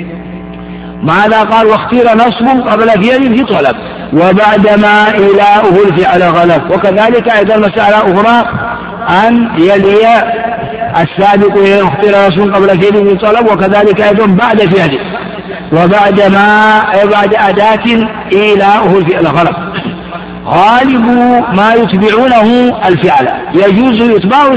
ماذا قال؟ واختير نصب قبل فعل في طلب وبعدما إيلاؤه الفعل غلب. وكذلك أيضا مسألة أخرى أن يلي السابق اختير نصب قبل فعل في طلب، وكذلك أيضا بعد فعل وبعدما أي بعد أداة إيلاؤه الفعل غلب. غالب ما يتبعونه الفعل يجوز إتباع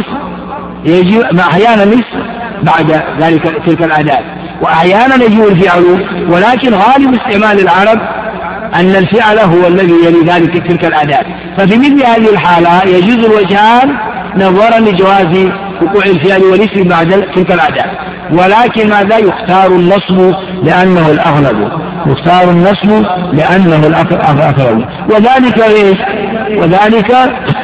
أحيانا اسم بعد ذلك تلك الأداة، وأحيانا يجوز الفعل، ولكن غالب استعمال العرب أن الفعل هو الذي يلي ذلك تلك الأداة. ففي مثل هذه الحالة يجوز الوجهان نظرا لجواز وقوع الفعل والاسم بعد تلك الأداة، ولكن ماذا؟ يختار النصب لأنه الأغلب. مختار النصب لأنه الأقرب. وذلك إيش؟ وذلك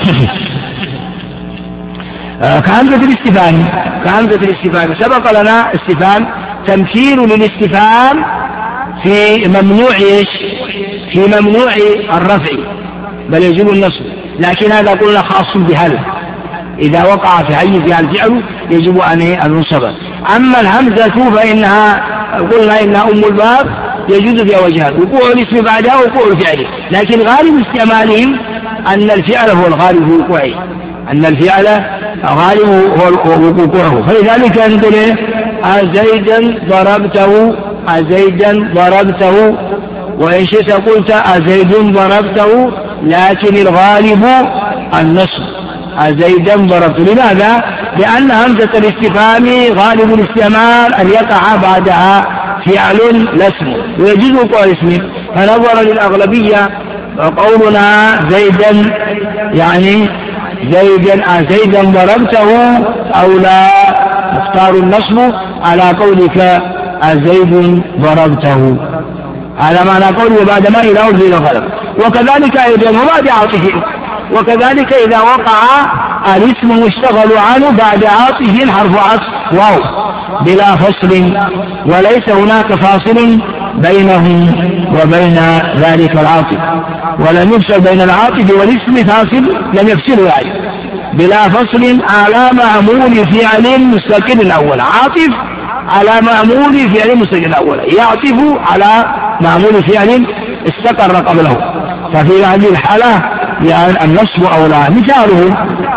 كهمزة الاستفهام. كهمزة الاستفهام سبق لنا استفهام تمثيل للاستفهام في ممنوع إيش؟ في ممنوع الرفع بل يجب النصب، لكن هذا قلنا خاص بهل، إذا وقع في حيزها الفعل يجب أن ينصب. أما الهمزة فإنها قلنا إنها أم الباب يجوز فيها وجهان، وقوع الاسم بعدها وقوع الفعل، لكن غالب استعمالهم أن الفعل هو الغالب في وقوعه، أن الفعل غالب هو وقوعه. فلذلك نقول أزيدا ضربته، أزيدا ضربته، وإن شئت قلت أزيد ضربته، لكن الغالب النصب، أزيدا ضربته. لماذا؟ لأن همزة الاستفهام غالب الاستعمال أن يقع بعدها فعل لا اسم، ويجوز وقوع اسم. فنظرا للأغلبية قولنا زيدا يعني زيدا ضربته أو لا، مختار النصب على قولك أزيد ضربته، على معنى قوله بعد ما إلى أرض الغلب. وكذلك أيضا وبعد عاطفه، وكذلك إذا وقع الاسم مشتغل عنه بعد عاطف حرف عطف واو بلا فصل، وليس هناك فاصل بينه وبين ذلك العاطف، ولم يفصل بين العاطف والاسم فاصل، لم يفصله يعني بلا فصل على معمول فعل مستقل الأول. عاطف على معمول فعل مستقل الأول، يعطف على معمول فعل استقر قبله، ففي هذه الحالة يعني النصب أولى. مثاله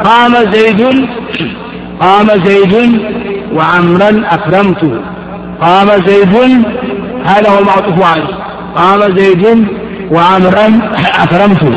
قام زيد وعمرا أكرمته. قام زيد هذا هو المعطوف عليه، قام زيد وعمرا أكرمته.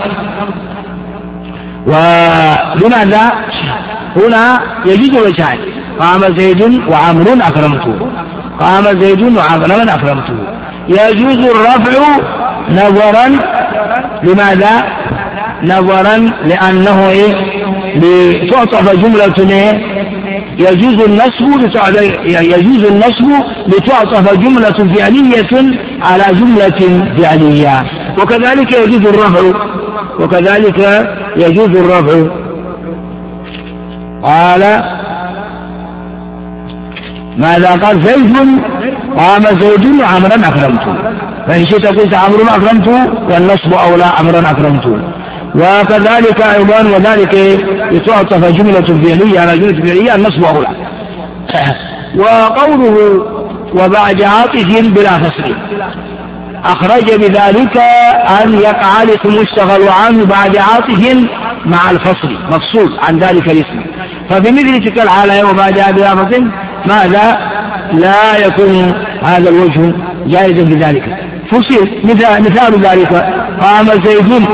ولماذا هنا يجوز وجهان، قام زيد وعمر أكرمته، قام زيد وعمرا أكرمته. يجوز الرفع نظرا، لماذا؟ نظرا لأنه لتعطف جملة يجوز النصب لتعطف جملة فعلية على جملة فعلية. وكذلك يجوز الرفع قال ماذا قال؟ زيد قام زيد وعمرا أكرمته، فإن شئت قلت عمرا أكرمته والنصب أولى عمرا أكرمته. وكذلك أيضا وذلك يتعطف جملة فعلية على جملة فعلية النصب أولى. وقوله وبعد عاطف بلا فصل أخرج بذلك أن يقع الاسم مشتغل عنه بعد عاطف مع الفصل مفصول عن ذلك الاسم. فبمثل تلك الحالة وبعدها بلا فصل ماذا؟ لا يكون هذا الوجه جائزا بذلك. فصل مثال ذلك قام زيد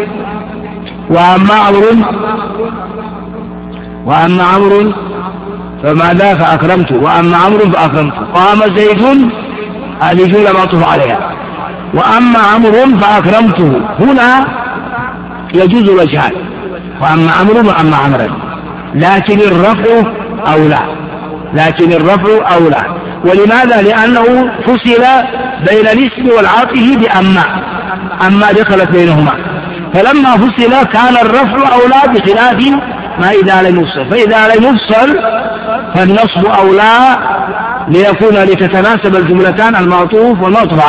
وأما عمرو فماذا؟ فأكرمته، وأما عمرو فأكرمته. قام زيد هذه جملة معطوف عليها، وأما عمرو فأكرمته. هنا يجوز وجهان، وأما عمرو وأما عمرا، لكن الرفع أولى. ولماذا؟ لأنه فصل بين الاسم والعاطف أما دخلت بينهما، فلما فصل كان الرفع أولى بخلاف ما إذا لم يفصل. فإذا لم يفصل فالنصب أولى لتتناسب الجملتان المعطوف والمعطوف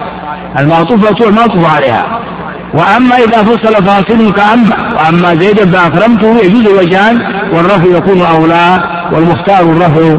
عليها. وأما إذا فصل فاصل كأما، وأما زيد فأكرمته يجوز وجهان، والرفع يكون أولى والمختار الرفع.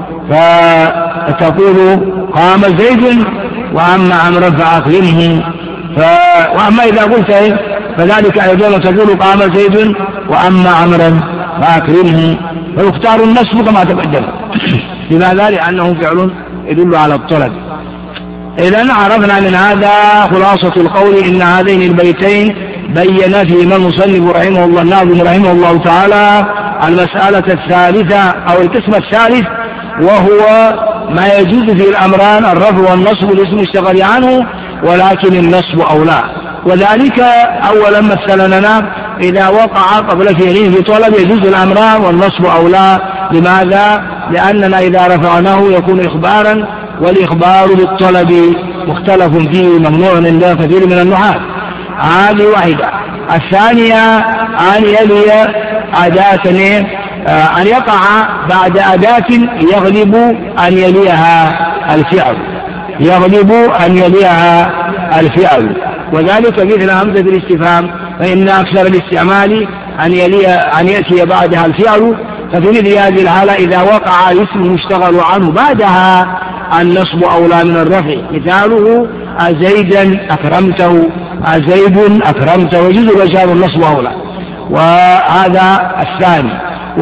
فتقول قام زيد وأما عمرا فأكرمه. وأما إذا قلت فذلك أيضا تقول قام زيد وأما عمرا فأكرمه، فيختار النصب كما تقدم. لماذا؟ لأنه فعل يدل على الطلب. إذن عرفنا من هذا خلاصة القول إن هذين البيتين بين فيما المصنف رحمه الله الناظم رحمه الله تعالى المسألة الثالثة أو القسم الثالث، وهو ما يجوز فيه الأمران الرفع والنصب الاسم اشتغل عنه، ولكن النصب أولى. وذلك أولا مثل لنا إذا وقع قبل فعله في طلب يجوز الأمران والنصب أولى. لماذا؟ لأننا إذا رفعناه يكون إخبارا، والإخبار بالطلب مختلف فيه ممنوع عند كثير من النحاة. هذه واحدة. الثانية أن يلي أداة، أن يقع بعد أداة يغلب أن يليها الفعل، يغلب أن يليها الفعل، وذلك مثل همزة الاستفهام، فإن أكثر الاستعمال أن يأتي بعدها الفعل. ففي مثل هذه الحالة إذا وقع الاسم يشتغل عنه بعدها النصب أولى من الرفع. مثاله زيدا أكرمته، زيد أكرمته، وجزء بشار النصب أولى. وهذا الثاني.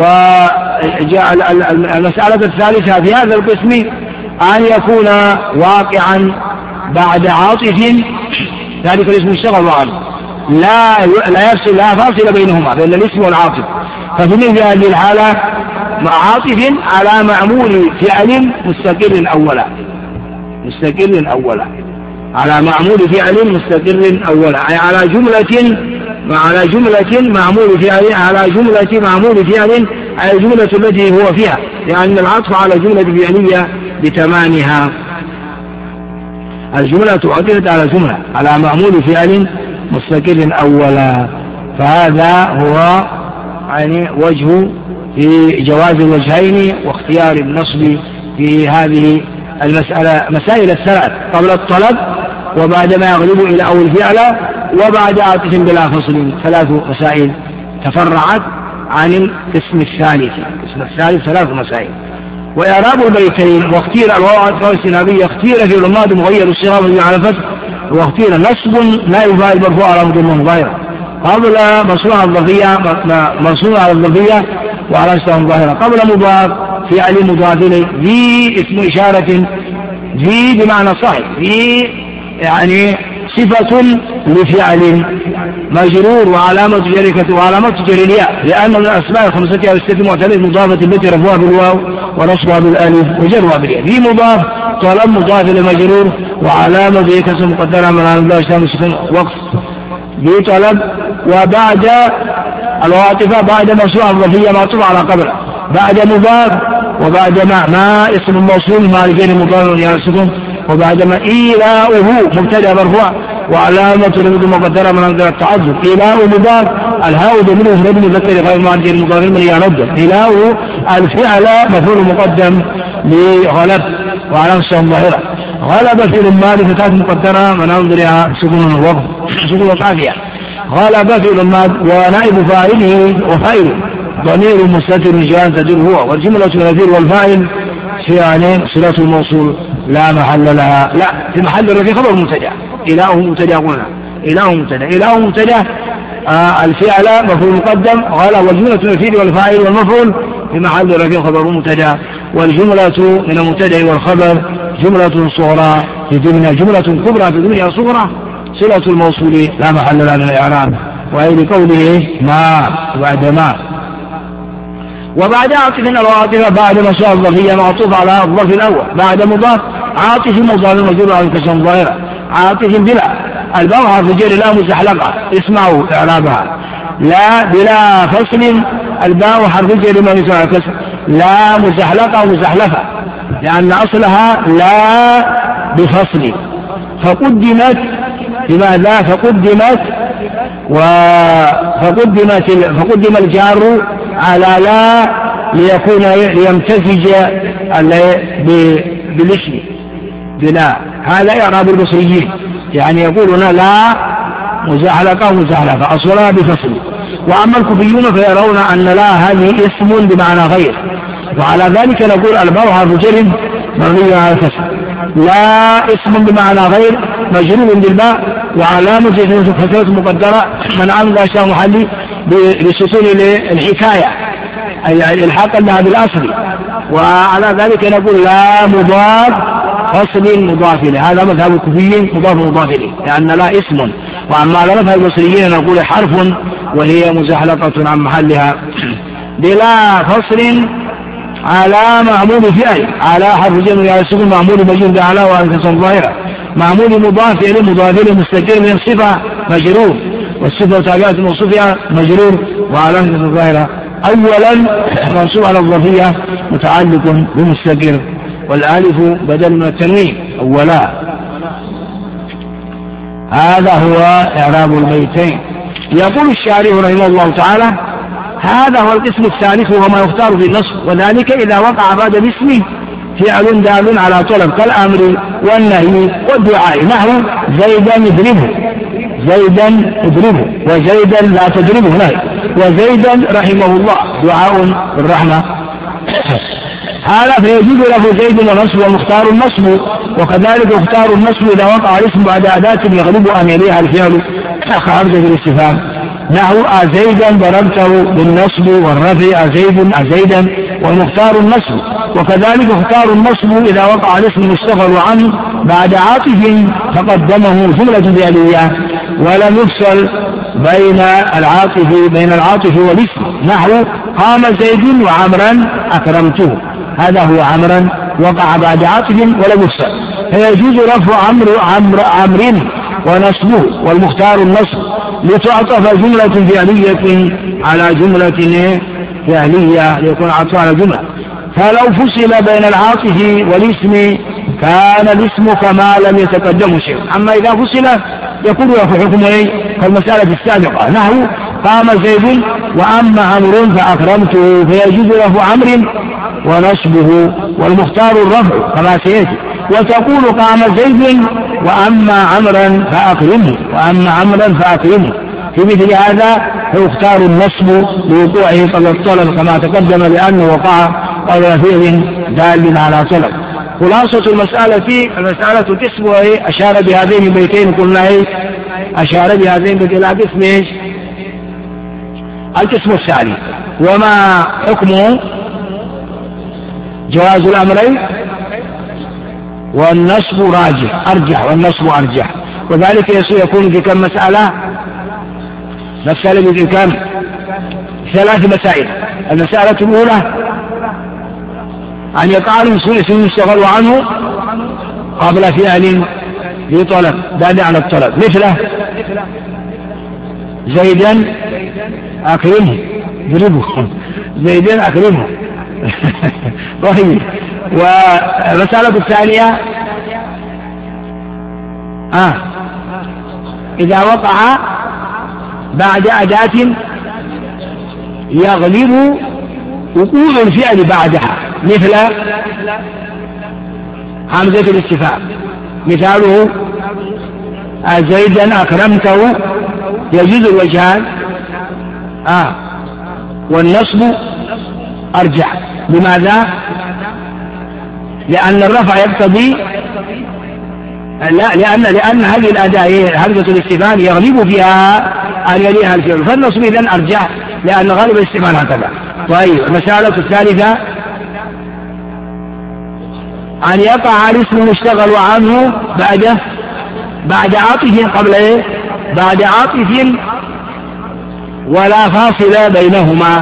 والمسألة الثالثة في هذا القسم أن يكون واقعا بعد عاطف، ذلك الاسم يشتغل عنه، لا فاصل بينهما بين الاسم والعاطف. ففي مثل هذه الحالة عاطف على معمول فعل مستقر أولا، مستقر أولا، على معمول فعل مستقر أولا، أي على جملة معمول فعل، على جملة معمول فعل، أي الجملة التي هو فيها، لأن العطف على جملة فعلية بتمامها. الجملة عطفت على جملة على معمول فعل مستقر أولا. فهذا هو يعني وجه في جواز الوجهين واختيار النصب في هذه المسألة. مسائل الثلاث قبل الطلب، وبعد ما يغلب إلى أول الفعل، وبعد عاطف بلا فصل. ثلاث مسائل تفرعت عن القسم الثالث. القسم الثالث ثلاث مسائل. وإعراب البيتين واختير الواو السنابية، اختير في الماضي مغير الصيغة على فتح، واختير نصب نائب فاعل مرفوع على ضمه ظاهرة قبل مصروع الظرفية، مصروع على الظرفية وعلى استوى ظاهرة قبل مضاف فعل مضاف إليه. ذي اسم إشارة، ذي بمعنى صاحب، ذي يعني صفة لفعل مجرور وعلامة جريكة وعلامة جر الياء، لأن من الأسماء الخمسة أو الستة معتلة مضافة التي رفعها بالواو ونصبها بالألف وجرها بالياء. ذي مضاف طلب مضاف لمجرور وعلامة ذي كسر مقدرة من الله سكن وقف ذي طلب. وبعد الواطفة بعد مصروع الظرفية معطوف على قبل، بعد مضاف، وبعد ما اسم الموصول مع غير مضاف يسكن، وبعد ما إيلاؤه مبتدأ مرفوع وعلامة رفعه مقدرة من أمثلة التعذر. إيلاء مضاف، الهاء ضمير مفرد مذكر غير مؤنث مضاف من يرد. إيلاؤه الفعل مفعول مقدم لغلب وعلامة ظاهرة. غلب في الماضي فتاة مقدرة من أمثلها سكون الوقف سكون القافية. غلب في الماضي ونائب فاعله وفاعله ضمير مستتر جاء تدير هو، والجملة النذير والفاعل في صلة الموصول لا محل لها، لا في محل الرفع خبر مبتدأ. إله مبتدأ قلنا، إله مبتدأ، إله مبتدأ الفعل مفعول مقدم غلا، والجملة النذير والفاعل والمفعول في محل الرفع خبر مبتدأ، والجملة من المبتدأ والخبر جملة صغرى في دنيا، جملة كبرى في دنيا صغرى صلة الموصول لا محل لها من الإعراب. وهي لقوله ما وبعد ما. وبعد عاطف الواطفة بعد مصروع الظرفية معطوف على الظرف الأول، بعد مضاف عاطف مضاف مجرور على كسر ظاهرة، عاطف بلا الباء حرف جر لا مزحلقة، اسمعوا إعرابها لا بلا فصل، الباء حرف جر ما يسمع كسر، لا مزحلقة ومزحلفة لأن أصلها لا بفصل، فقدمت بماذا؟ فقدم الجار على لا ليمتزج بالاسم بلا. هذا إعراب البصريين، يعني يقولون لا مزحلقة ومزحلفة أصلها بفصل. وأما الكوفيون فيرون أن لا هذه اسم بمعنى غير، وعلى ذلك نقول الباء حرف جر مبني على الكسر، لا اسم بمعنى غير مجرور بالباء وعلامة كسرة مقدرة من عمل أشياء محلي بسكون الحكاية أي الحاق لها بالأصل. وعلى ذلك نقول لا مضاف فصل مضاف إليه، هذا مذهب الكوفيين مضاف إليه لأن لا اسم. وأما على مذهب البصريين نقول حرف وهي مزحلقة عن محلها بلا فصل على معمول فعل، على حرف جر على السكون معمول مجرور على وأنكسر ظاهرة، معمول مضاف إليه مستقر من صفة مجرور، والصفة تابعة موصوفها مجرور وعلامة الظاهرة. أولا منصوب على الظرفية متعلق بمستقر، والالف بدل من التنوين أولا. هذا هو إعراب البيتين. يقول الشارح رحمه الله تعالى: هذا هو القسم الثالث وهو ما يختار في النصب، وذلك إذا وقع بعد الاسم فعل دال على طلب كالأمر والنهي والدعاء، نحو زيدا اضربه، زيدا اضربه، وزيدا لا تضربه نهي، وزيدا رحمه الله دعاء بالرحمة. هذا فيجوز له زيد ونصب ومختار النصب، وكذلك اختار النصب إذا وقع الاسم بعد أداة يغلب أن يليها الفعل خارج الاستفهام، نحو أزيدا ضربته بالنصب والرفع أزيدا، ومختار النصب. وكذلك اختار النصب إذا وقع الاسم مشتغل عنه بعد عاطف فقدمه جملة فعلية ولم يفصل بين العاطف والاسم، نحو قام زيد وعمرا أكرمته، هذا هو عمرا وقع بعد عاطف ولم يفصل، فيجوز رفع عمر ونصبه، والمختار النصب لتعطف جملة فعلية على جملة فعلية ليكون عطف على جملة. فلو فصل بين العاطف والاسم كان الاسم كما لم يتقدم شيء. أما إذا فصل يكون له حكم كالمسألة السابقة، نحو قام زيد وأما عمرو فأكرمته، فيجوز له عمر ونصبه، والمختار الرفع كما سيأتي، وتقول قام زيد وأما عمرا فأكرمه، في مثل هذا فيختار النصب لوقوعه قبل الطلب كما تقدم لأنه وقع قبل فعل دال على طلب. خلاصة المسألة القسم وهي أشار بهذين البيتين، قلنا أشار بهذين البيتين إلى قسم القسم الثاني. وما حكمه؟ جواز الأمرين، والنصب أرجح والنصب أرجح، وذلك يكون في كم مسألة؟ مسألة في كم؟ 3 مسائل. المسألة الأولى أن يقع الاسم يشتغل عنه قبل فعل في طلب دال على الطلب، مثله زيدا أكرمه ضربه، زيدا أكرمه. طيب. والمسألة الثانية إذا وقع بعد أداة يغلب وقوع الفعل بعدها، مثل همزة الاستفهام، مثاله زيدا أكرمته، يجوز الوجهان، والنصب أرجح. لماذا؟ لأن الرفع يقتضي لأن هذه الأداة همزة الاستفهام يغلب فيها أن يليها الفعل، فالنصب إذن أرجح لأن غالب الاستفهام هكذا. طيب. المسألة الثالثة أن يقع الاسم مشتغل عنه بعد عاطف قبل بعد عاطف ولا فاصل بينهما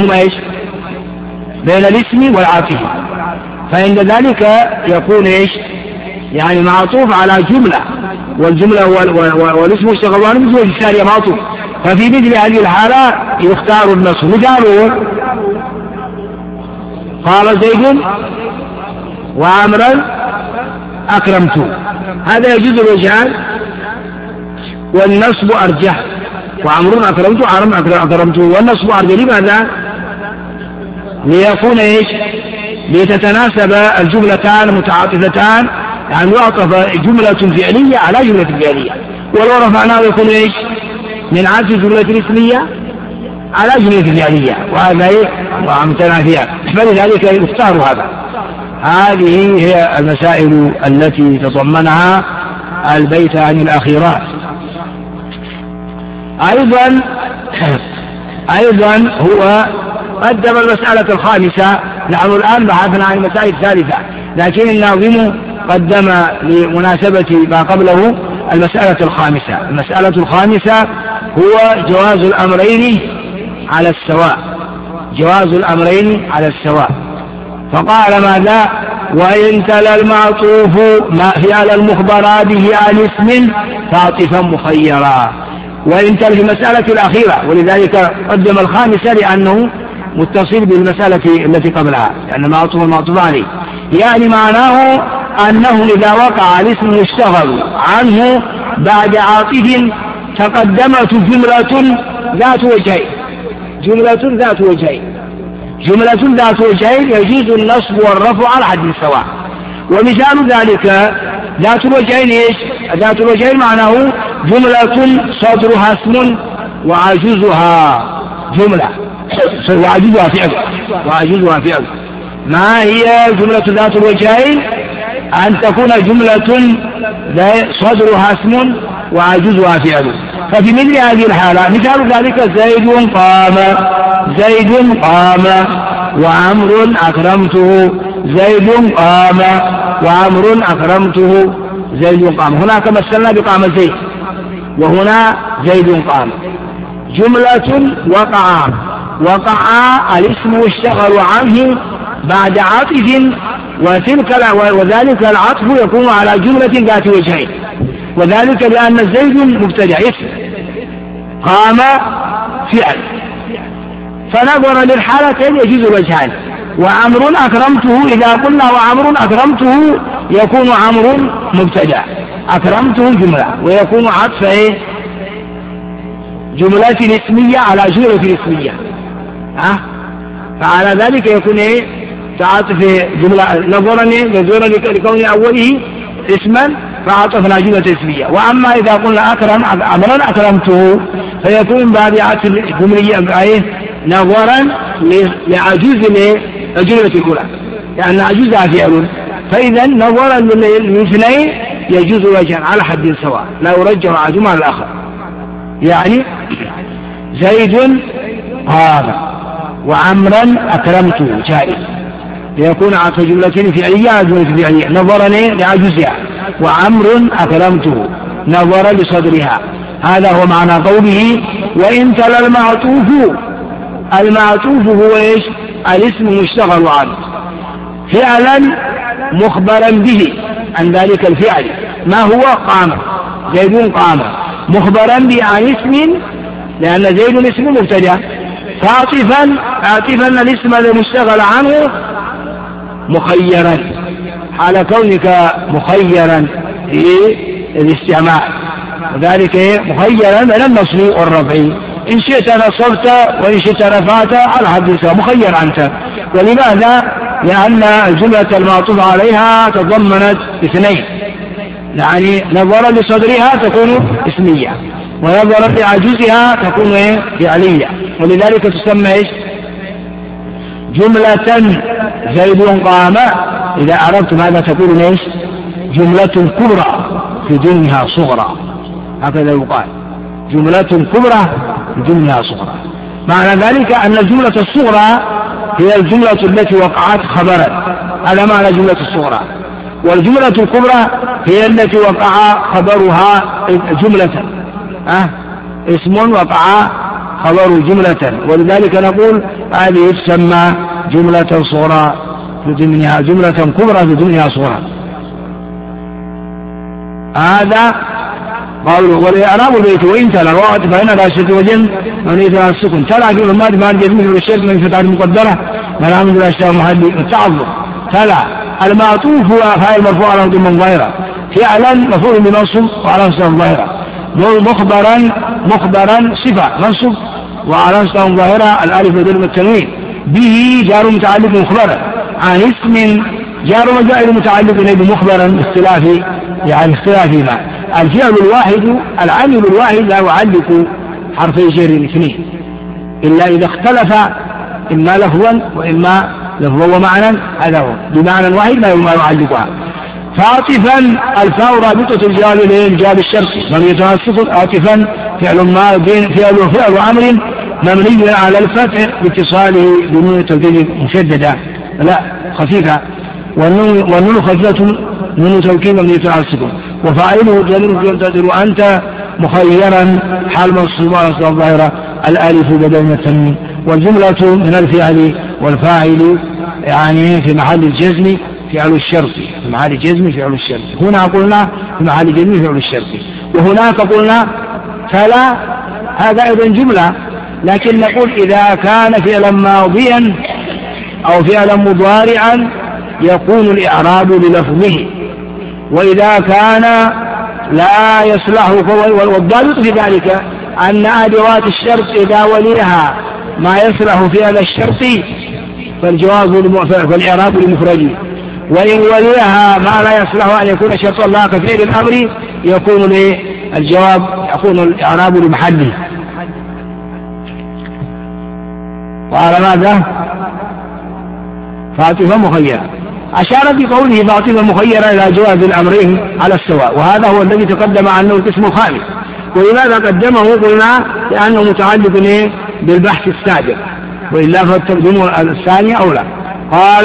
بين الاسم والعاطف، فعند ذلك يكون يعني معطوف على جملة، والجملة والاسم مشتغل عنه مثل الثانية معطوف، ففي مثل هذه الحالة يختار النصب. مثاله قال زيد وعمرا أكرمته، هذا يجوز الوجهان والنصب أرجح، وعمر أكرمته عمرا أكرمته والنصب أرجح. لماذا؟ ليكون لتتناسب الجملتان متعاطفتان، يعني يعطف جملة فعلية على جملة فعلية، ولو رفعناه يكون من عطف جملة اسمية على جملة فعلية، وهذا ومتنافيان، فلذلك يختار هذا. هذه هي المسائل التي تضمنها البيتان الأخيرات. أيضا هو قدم المسألة الخامسة. نحن الآن بحثنا عن المسائل الثالثة، لكن الناظم قدم لمناسبة ما قبله المسألة الخامسة. المسألة الخامسة هو جواز الأمرين على السواء، جواز الأمرين على السواء. فقال ماذا؟ وإن تلا المعطوف ما فعل المخبر به عن اسم فاعطفا مخيرا. وإن تلا في المسألة الأخيرة، ولذلك قدم الخامسة لأنه متصل بالمسألة التي قبلها، لأن معطوف عليه، يعني معناه أنه إذا وقع الاسم يشتغل عنه بعد عاطف تقدمت جملة ذات وجهين. جملة ذات وجهين، جملة ذات وجهين يجوز النصب والرفع على حد سواء. ومثال ذلك ذات الوجهين ايش؟ ذات الوجهين معناه جملة صدرها اسم وعجوزها جملة، وعجوزها فعل، وعجوزها فعل. ما هي جملة ذات الوجهين؟ أن تكون جملة صدرها اسم وعجوزها فعل. ففي مثل هذه الحالة مثال ذلك زيد قام، زيد قام وعمر أكرمته، زيد قام وعمر أكرمته، زيد قام. هناك مثلنا بقام زيد، وهنا زيد قام. جملة وقع الاسم واشتغل عنه بعد عطف، وذلك العطف يكون على جملة ذات وجهين، وذلك لأن زيد مبتدع اسم، قام فعل، فنظرا للحالتين يجوز الوجهان. وعمر أكرمته إذا قلنا وعمر أكرمته يكون عمر مبتدع، أكرمته جملة، ويكون عطف جملة اسمية على جملة اسمية، فعلى ذلك يكون تعاطف جملة نظرا لكون أوله اسما فعطفنا جملة اسمية. وأما إذا قلنا أكرم عمرا أكرمته فيكون بعد عطف جملية نظرا لعجوز الجملة الأولى، لأن عجوزها فعل، فإذا نظرا للاثنين يجوز وجها على حد سواء لا يرجح أحدهما على الآخر. يعني زيد قام وعمرا أكرمته جائز، ليكون عطف جملتين فعلية على جملة فعلية نظرا لعجوزها، وعمر أكرمته نظرا لصدرها. هذا هو معنى قوله وإن تلا المعطوف. المعطوف هو ايش؟ الاسم مشتغل عنه فعلا مخبرا به عن ذلك الفعل. ما هو؟ قام، زيد قام، مخبرا به عن اسم، لأن زيد اسم مبتدع، فعاطفا الاسم المشتغل عنه مخيرا حال كونك مخيرا في الاستعمال، وذلك مخيرا من النصب والرفع، إن شئت نصبت وإن شئت رفعت على حد سواء، مخير أنت. ولماذا؟ لأن الجملة المعطوف عليها تضمنت اثنين، يعني نظرا لصدرها تكون اسمية، ونظرا لعجوزها تكون فعلية، ولذلك تسمى ايش؟ جملة. زيد قام إذا عرفت ماذا تكون ايش؟ جملة كبرى في دونها صغرى، هكذا يقال جملة كبرى في دونها صغرى. معنى ذلك أن الجملة الصغرى هي الجملة التي وقعت خبرا، هذا معنى جملة الصغرى. والجملة الكبرى هي التي وقع خبرها جملة، اسم وقع خبر جملة، ولذلك نقول هذه تسمى جملة صغرى في ضمنها جملة كبرى في ضمنها صغرى. هذا قوله والإعراب البيت وإن تلا الوقت فإن لا شك وجن ونيت على السكن تلا في الماضي ما يجمع الشرك من فتحة المقدرة ملام من الأشياء محل التعظم. تلا المعطوف هو فاعل مرفوع على ضمن ظاهرة، فعلا مفعول بمنصب وعلى نصب ظاهرة، مخبرا صفة منصب وعلى نصب ظاهرة الألف بدل التنوين، به جار متعلق مخبرا عن اسم جار وجائر متعلق بمخبرا باختلاف يعني اختلاف ما الفعل الواحد العامل الواحد لا يعلق حرفي جر اثنين إلا إذا اختلف إما لفظا وإما لفظا ومعنى، هذا هو بمعنى واحد لا يعلقها. فعاطفا الفاء رابطة الجواب للجواب الشرطي من يتوسط عاطفا فعل ما بين فعل أمر مبني على الفتح باتصاله بنون التوكيد مشددة لا خفيفة، والنون خفيفة نون توكيد مبني على السكون، وفاعله ضمير يقتدر أنت مخيرا حال منصوب على نصب الظاهرة الألف بدل من التنوين، والجملة من الفعل والفاعل يعني في محل الجزم فعل الشرط، في محل الجزم فعل الشرط. هنا قلنا في محل الجزم فعل الشرط، وهناك قلنا فلا هذا أيضا جملة، لكن نقول إذا كان فعلا ماضيا أو فعلا مضارعا يكون الإعراب للفظه، وإذا كان لا يصلح. والضابط في ذلك أن أدوات الشرط إذا وليها ما يصلح في هذا الشرط فالإعراب لمفرده، وإن وليها ما لا يصلح أن يكون شرطا لا كفعل الأمر يكون الجواب يكون الإعراب لمحله. وعلى ماذا؟ فاطمة مخيرة. أشار بقوله فاطمة مخيرة إلى جواز الأمرين على السواء، وهذا هو الذي تقدم عنه القسم الخامس. ولماذا قدمه؟ قلنا لأنه متعلق بالبحث السابق، وإلا فالتقديم الثاني أولى. قال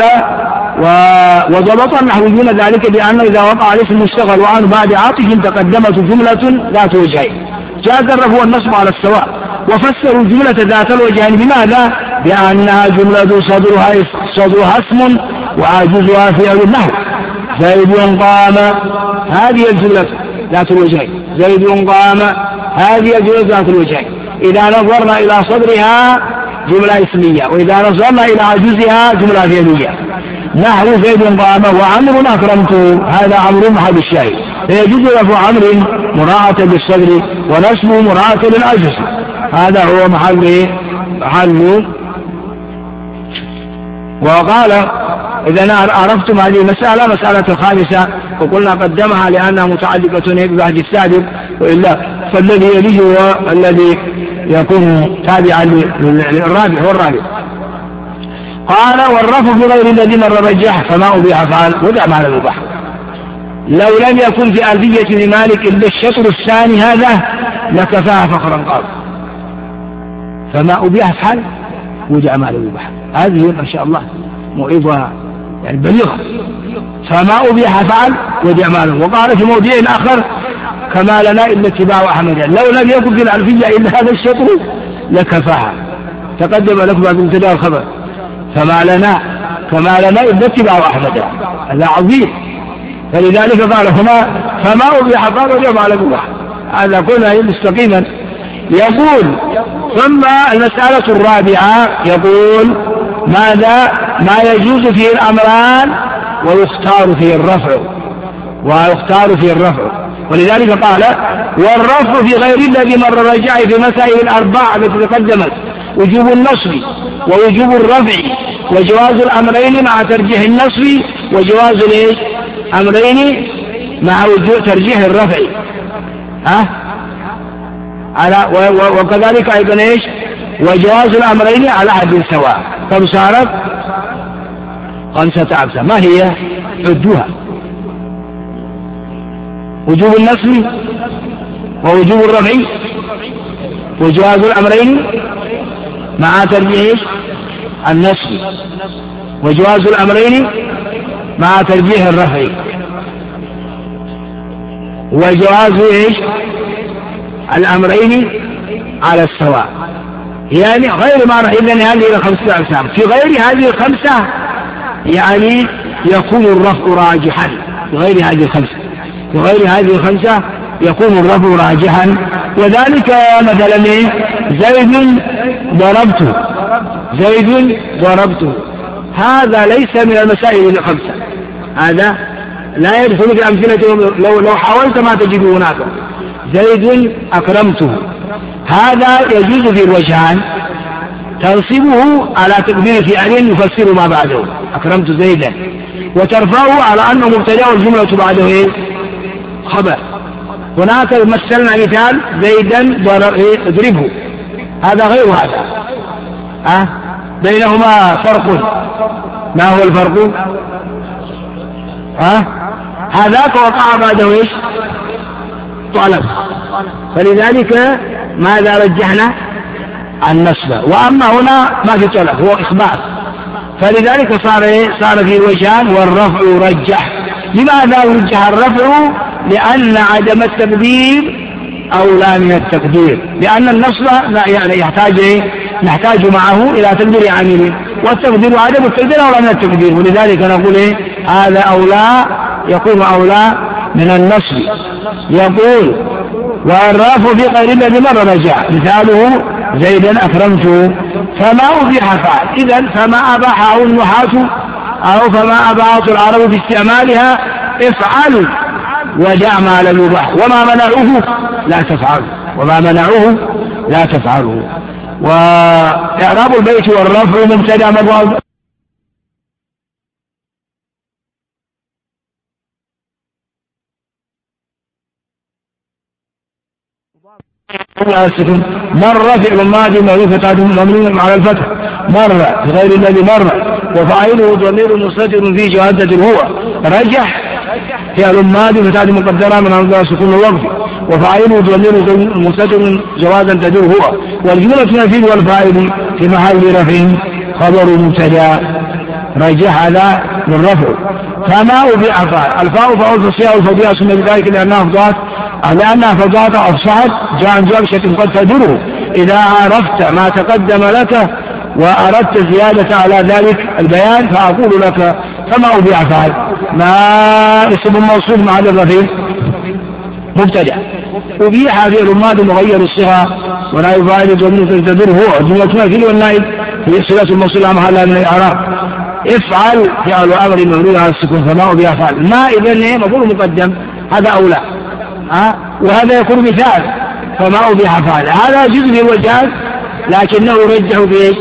وضبط النحويون ذلك بأنه إذا وقع الاسم مشتغل وعن بعد عاطف تقدمت جملة ذات وجهين جاز الرفع والنصب على السواء، وفسروا الجملة ذات الوجهين بماذا؟ بأنها جملة صدرها اسم وعاجزها فعل النحو. زيد قام، هذه الجملة ذات الوجهين. زيد قام، هذه الجملة ذات الوجهين. إذا نظرنا إلى صدرها جملة اسمية، وإذا نظرنا إلى عجزها جملة فعلية. نحو زيد قام وعمر أكرمته، هذا عمر محل الشاهد، فيجوز رفع عمر مراعاة بالصدر ونصبه مراعاة للعجز. هذا هو محل. وقال إذا عرفتم هذه المسألة مسألة الخامسة، وقلنا قدمها لأنها متعلقة بالعهد السابق، وإلا فالذي يليه هو الذي يكون تابعا للرابع والرابع. قال والرفع بغير الذي مر رجح فما أبيح فعل ودع معنى البحر. لو لم يكن في ألفية مالك إلا الشطر الثاني هذا لكفاها فخرا قال فما أبيح فعل ودع معنى البحر. هذه ما شاء الله موعظة يعني بليغة. فما أبيح فعل ودع معنى. وقال في موضع آخر كما لنا إلا اتباع أحمد، لو لم يكن في الألفية إلا هذا الشطر لكفاها. تقدم لكم بالابتداء الخبر كما لنا إلا اتباع أحمد، هذا عظيم. فلذلك قال فما أبيح فعل ودع معنى البحر. هذا كله مستقيما. يقول ثم المسألة الرابعة يقول ماذا؟ ما يجوز فيه الأمران ويختار فيه الرفع. ولذلك قال والرفع في غير الذي مر الرجع في مسائل الأربع التي تقدمت وجوب النصب ووجوب الرفع وجواز الأمرين مع ترجيح النصب وجواز الأمرين مع ترجيح الرفع. وكذلك أيضا وجواز الأمرين على حد سواء. كم صارت؟ 5 أقسام. ما هي؟ عدوها: وجوب النصب ووجوب الرفع وجواز الأمرين مع ترجيح النصب وجواز الأمرين مع ترجيح الرفع وجواز الأمرين على السواء. يعني غير ما رأى إذن هذه 5 أقسام. في غير هذه 5 يعني يكون الرفع راجحا. في غير هذه 5 يكون الرفع راجحا. وذلك مثلا زيد ضربته، هذا ليس من المسائل 5. هذا لا يدخل في الأمثلة. لو حاولت ما تجد هناك. زيد أكرمته، هذا يجوز في الوجهان: تنصبه على تقدير فعل يفسر ما بعده أكرمت زيدا، وترفعه على أنه مبتدأ والجملة بعده خبر. هناك مثلنا مثال زيدا اضربه، هذا غير هذا. بينهما فرق. ما هو الفرق؟ هذاك وقع بعده طلب. فلذلك ماذا رجحنا؟ النصب. وأما هنا ما في طلب، هو إخبار. فلذلك صار في وجهان والرفع رجح. لماذا رجح الرفع؟ لأن عدم التقدير أولى من التقدير، لأن النصب يعني نحتاج معه إلى تقدير عامل، والتقدير وعدم التقدير أولى من التقدير. ولذلك نقول هذا أولى، يكون أولى من النصب. يقول والرفع في غير الذي مر رجع، مثاله زيدا أكرمته. فما أبيح فعل. إذن فما أباحه النحاة أو فما أباحه العرب في استعمالها افعلوا ودع ما لم يباح، وما منعوه لا تفعله، وما منعوه لا تفعله. وإعراب البيت والرفع مبتدأ مضاف مر فعل ماضي معروفة مبني على الفتح، مر غير الذي مر، وفاعله ضمير مستتر في جهادة هو. رجح فعل ماضي فتاة مقدرة من أنظار سكون الوقف، وفاعله ضمير مستتر جوازا تدور هو. والجملة نفيذ والفاعل في محل رفع خبر مبتدا. رجح هذا للرفع. فما أبيع فاعل، الفاء فاعل تصيح الفضيئة ثم بذلك لأنها فضاءت أفصحت جاء عن جابشة قد تدره. إذا عرفت ما تقدم لك وأردت زيادة على ذلك البيان فأقول لك فما أبيع فاعل، ما اسم موصول مع الرفيع مبتدأ. أبيع فعل ماضي مغير الصيغة ولا يفعل ضمير تدره هو. جملة فيه والنائب هي صلة الموصول على محلها من الإعراب. افعل فعل أمر مبني على السكون، فما أبيع فاعل. ما إذن مفعول مقدم هذا أولى، وهذا يكون مثال. فما أبيح فاعل هذا جزء وجاز، لكنه يرجح في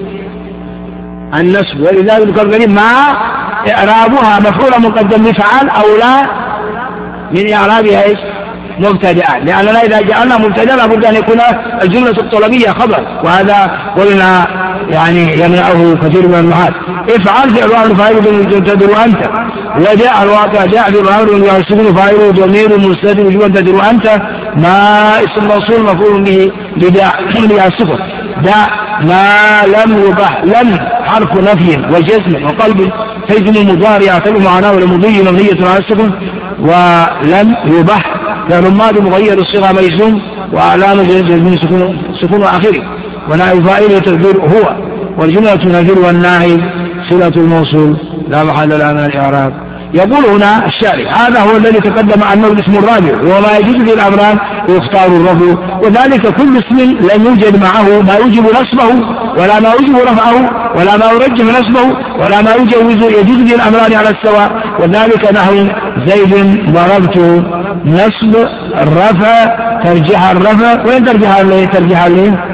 النصب، ولذلك الكريم ما إعرابها مفعول مقدم بفعل أولى من إعرابها إيش؟ مبتدأ، لأننا إذا جعلنا مبتدأ لابد أن يكون الجملة الطلبية خبر، وهذا قلنا يعني يمنعه كثير من النحاة. افعل فعل فاعل تدر أنت، ودع الواقع دع بظهر يسكن فاعله ضمير مستتر جملة تدر أنت. ما اسم موصول مفعول به لدع السكن. دع ما لم يبح، لم حرف نفي وجزم وقلب تجزم مضارع يعتبر معناه المضي مبنية على السكن. ولم يبح فعل ماضي مغير الصيغة مجزوم وأعلام جزم سكون آخره، ونائب فاعل تقدير هو. والجملة نذير والنائب صلة الموصول لا محل لها من الإعراب. يقول هنا الشارع هذا هو الذي تقدم عنه الاسم الرابع، وما يجوز للأمران ويختار الرفع، وذلك كل اسم لم يوجد معه ما يوجب نصبه ولا ما يوجب رفعه ولا ما يرجح نصبه ولا ما يجوز للأمران على السواء. وذلك نحو زيد ضربت، نصب الرفع ترجح الرفع، وين ترجح ليه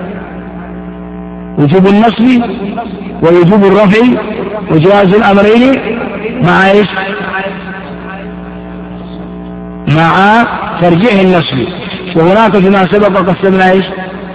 وجوب النصب ووجوب الرفع وجواز الأمرين مع ايش؟ مع ترجيح النصب. وهناك فيما سبق قسمنا ايش؟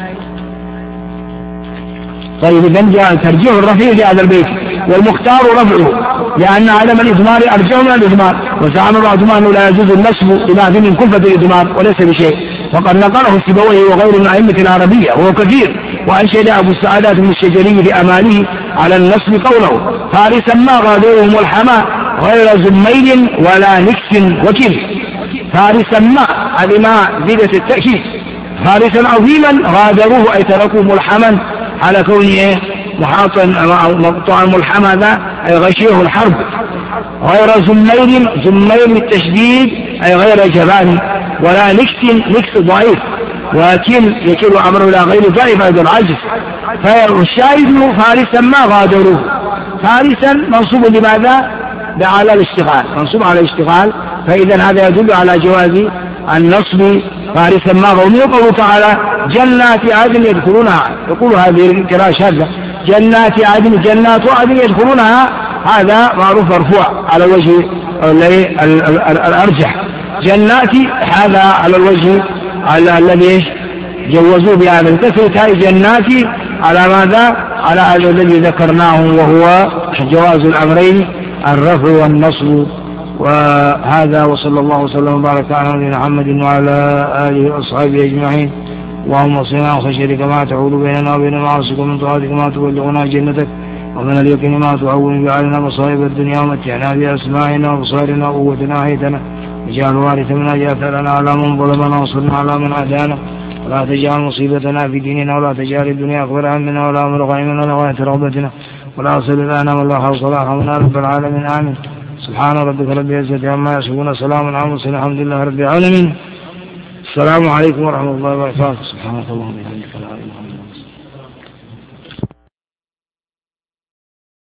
طيب إذن جاء ترجيح الرفع في هذا البيت، والمختار رفعه لأن عدم الإضمار أرجع من الإضمار، وزعم بعضهم أنه لا يجوز النصب لما فيه من كلفة الإضمار وليس بشيء، وقد نقله السيبويه وغيره من أئمة العربية وهو كثير. وأنشد أبو السعادات من الشجري في أمانه على النصب قوله فارسا ما غادرهم الحماء غير زميل ولا نكس وكل. فارسا ما هذه ما زيدة التأكيد، فارسا عظيما غادروه أي تركوا ملحما على كونه محاطا مقطوعا ملحما ذا أي غشيه الحرب. غير زميل بالتشديد أي غير جبان، ولا نكس ضعيف، ولكن يكل أمره إلى غير ضعيف أيضا عجز. فالشاهد فارسا ما غادروه، فارسا منصوب لماذا؟ على الاشتغال، منصوب على الاشتغال، فإذا هذا يدل على جواز النصب فارسا ما غادروه. يقول تعالى جنات عدن يدخلونها، يقول هذه القراءة شاذة جنات عدن، جنات عدن يدخلونها، هذا معروف مرفوع على وجه الأرجح. جنات هذا على الوجه على الذي جوزوه بهذا الكسر، هاي جنات على ماذا؟ على الذي ذكرناه وهو جواز الأمرين الرفع والنصب. وهذا وصلى الله وسلم وبارك على نبينا محمد وعلى آله وأصحابه أجمعين. اللهم صلنا وخشيتك ما تعود بيننا وبين معاصيك، ومن طاعتك ما تبلغنا جنتك، ومن اليقين ما تعون بعلنا مصائب الدنيا، ومتعنا بأسماعنا وبصارنا وقوتنا حيثنا، اجعل وارث منا جاثرنا على من ظلمنا وانصرنا على من عادانا، ولا تجعل مصيبتنا في ديننا، ولا تجعل الدنيا أكبر همنا ولا مبلغ علمنا ولا غاية رغبتنا، ولا أصل لنا ولا خوف ولا حولنا رب العالمين. آمين. سبحان ربك رب العزة عما يصفون، سلام على المرسلين، الحمد لله رب العالمين. السلام عليكم ورحمة الله وبركاته. سبحانك اللهم وبحمدك لا إله إلا أنت.